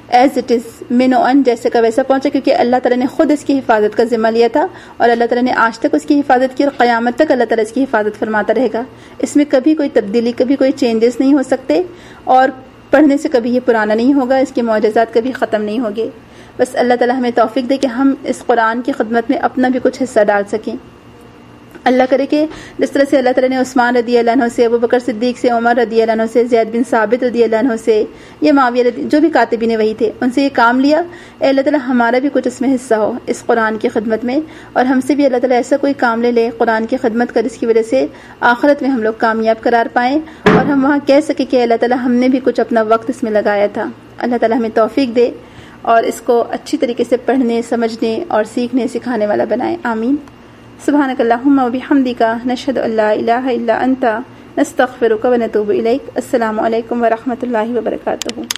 ایز اٹ از من و ان جیسے کا ویسا پہنچا، کیونکہ اللہ تعالیٰ نے خود اس کی حفاظت کا ذمہ لیا تھا اور اللہ تعالیٰ نے آج تک اس کی حفاظت کی اور قیامت تک اللہ تعالیٰ اس کی حفاظت فرماتا رہے گا۔ اس میں کبھی کوئی تبدیلی، کبھی کوئی چینجز نہیں ہو سکتے، اور پڑھنے سے کبھی یہ پرانا نہیں ہوگا، اس کے معجزات کبھی ختم نہیں ہوگے۔ بس اللہ تعالیٰ ہمیں توفیق دے کہ ہم اس قرآن کی خدمت میں اپنا بھی کچھ حصہ ڈال سکیں۔ اللہ کرے کہ جس طرح سے اللہ تعالیٰ نے عثمان رضی اللہ عنہ سے، ابو بکر صدیق سے، عمر رضی اللہ عنہ سے، زید بن ثابت رضی اللہ عنہ سے، یا معاویہ جو بھی کاتبین وہی تھے، ان سے یہ کام لیا، اے اللہ تعالیٰ ہمارا بھی کچھ اس میں حصہ ہو اس قرآن کی خدمت میں، اور ہم سے بھی اللہ تعالیٰ ایسا کوئی کام لے قرآن کی خدمت کر، اس کی وجہ سے آخرت میں ہم لوگ کامیاب قرار پائیں، اور ہم وہاں کہہ سکیں کہ اللہ تعالیٰ ہم نے بھی کچھ اپنا وقت اس میں لگایا تھا۔ اللہ تعالیٰ ہمیں توفیق دے اور اس کو اچھی طریقے سے پڑھنے، سمجھنے اور سیکھنے سکھانے والا بنائے، آمین۔ سبحانک اللہم و بحمدک، نشہد ان لا الہ الا انت، نستغفرک و نتوب الیک۔ السلام علیکم ورحمۃ اللہ وبرکاتہ۔